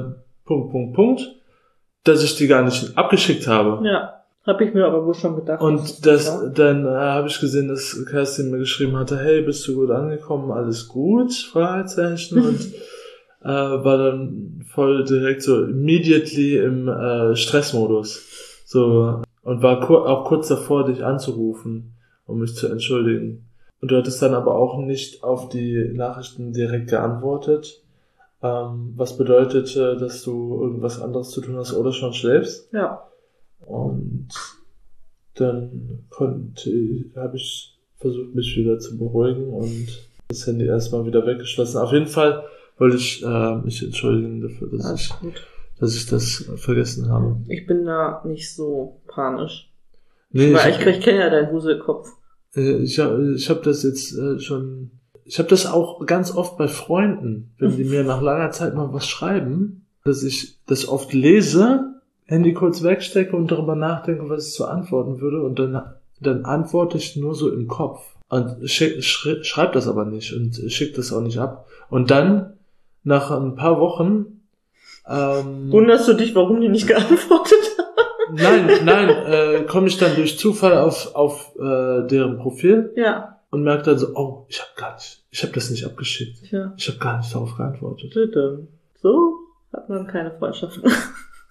dass ich die gar nicht abgeschickt habe. Ja. Habe ich mir aber wohl schon gedacht. Und dann habe ich gesehen, dass Kerstin mir geschrieben hatte, hey, bist du gut angekommen, alles gut? Fragezeichen. Und war dann voll direkt so immediately im Stressmodus. So, und war auch kurz davor, dich anzurufen, um mich zu entschuldigen. Und du hattest dann aber auch nicht auf die Nachrichten direkt geantwortet, was bedeutete, dass du irgendwas anderes zu tun hast oder schon schläfst. Ja. Und dann habe ich versucht, mich wieder zu beruhigen und das Handy erstmal wieder weggeschlossen. Auf jeden Fall wollte ich mich entschuldigen dafür, dass ich das vergessen habe. Ich bin da nicht so panisch. Nee, Weil ich kenne ja deinen Huselkopf. ich habe das jetzt schon... Ich habe das auch ganz oft bei Freunden, wenn die mir nach langer Zeit mal was schreiben, dass ich das oft lese, Handy kurz wegstecke und darüber nachdenke, was ich so antworten würde und dann antworte ich nur so im Kopf und schreibe das aber nicht und schicke das auch nicht ab. Und dann, nach ein paar Wochen... Wunderst du dich, warum die nicht geantwortet haben? Nein, komme ich dann durch Zufall auf deren Profil Ja. und merke dann so, oh, ich habe das nicht abgeschickt. Tja. Ich habe gar nicht darauf geantwortet. So hat man keine Freundschaften.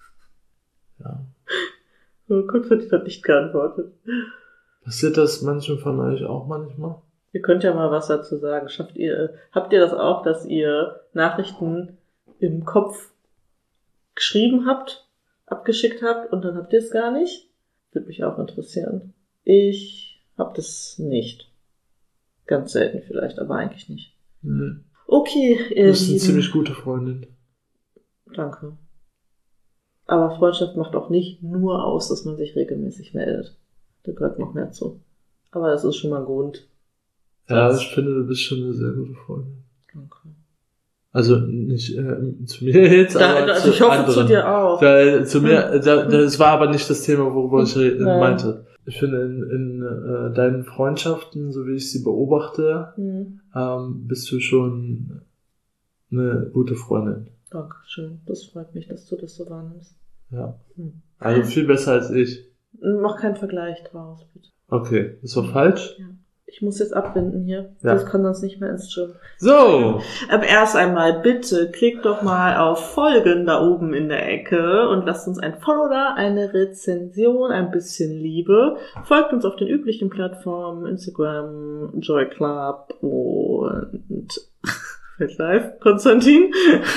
Konstantin hat nicht geantwortet. Passiert das manchen von euch auch manchmal? Ihr könnt ja mal was dazu sagen. Habt ihr das auch, dass ihr Nachrichten im Kopf geschrieben habt, abgeschickt habt und dann habt ihr es gar nicht? Würde mich auch interessieren. Ich hab das nicht. Ganz selten vielleicht, aber eigentlich nicht. Nee. Okay, Du bist eine ziemlich gute Freundin. Danke. Aber Freundschaft macht auch nicht nur aus, dass man sich regelmäßig meldet. Da gehört noch mehr zu. Aber das ist schon mal ein Grund. Ja, ich finde, du bist schon eine sehr gute Freundin. Danke. Also nicht zu mir jetzt, aber also zu ich hoffe anderen. zu dir auch. Zu mir, das war aber nicht das Thema, worüber ich meinte. Ich finde, in deinen Freundschaften, so wie ich sie beobachte, bist du schon eine gute Freundin. Dankeschön. Das freut mich, dass du das so wahrnimmst. Ja. Also viel besser als ich. Mach keinen Vergleich draus, bitte. Okay, ist doch falsch? Ja. Ich muss jetzt abbinden hier. Ja. Das kann sonst nicht mehr ins Gym. So! Aber erst einmal bitte klickt doch mal auf Folgen da oben in der Ecke und lasst uns ein Follow da, eine Rezension, ein bisschen Liebe. Folgt uns auf den üblichen Plattformen, Instagram, Joy Club und FatLife, Konstantin.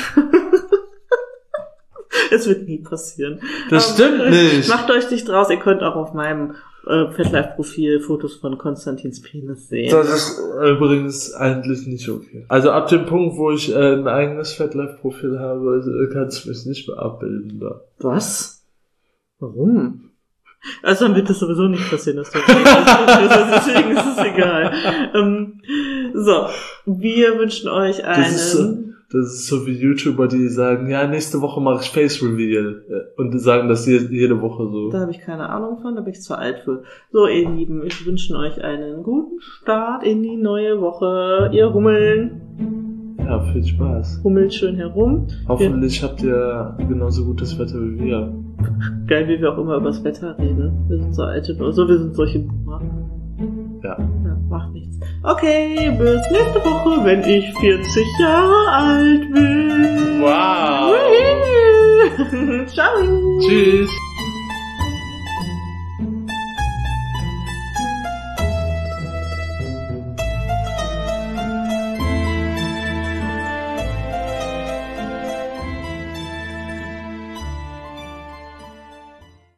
Es wird nie passieren. Das stimmt nicht. Macht euch nicht draus, ihr könnt auch auf meinem FatLife-Profil Fotos von Konstantins Penis sehen. Das ist übrigens eigentlich nicht okay. Also ab dem Punkt, wo ich ein eigenes FatLife-Profil habe, kannst du mich nicht mehr abbilden da. Was? Warum? Also dann wird das sowieso nicht passieren, dass du deswegen ist es egal. So, wir wünschen euch einen... Das ist so wie YouTuber, die sagen, ja, nächste Woche mache ich Face Reveal. Und die sagen das jede Woche so. Da habe ich keine Ahnung von, da bin ich zu alt für. So, ihr Lieben, wir wünschen euch einen guten Start in die neue Woche. Ihr Hummeln. Ja, viel Spaß. Hummelt schön herum. Hoffentlich habt ihr genauso gutes Wetter wie wir. Geil, wie wir auch immer über das Wetter reden. Wir sind so alte, wir sind solche Boomer. Ja. Ja, macht nichts. Okay, bis nächste Woche, wenn ich 40 Jahre alt bin. Wow. Ciao. Tschüss.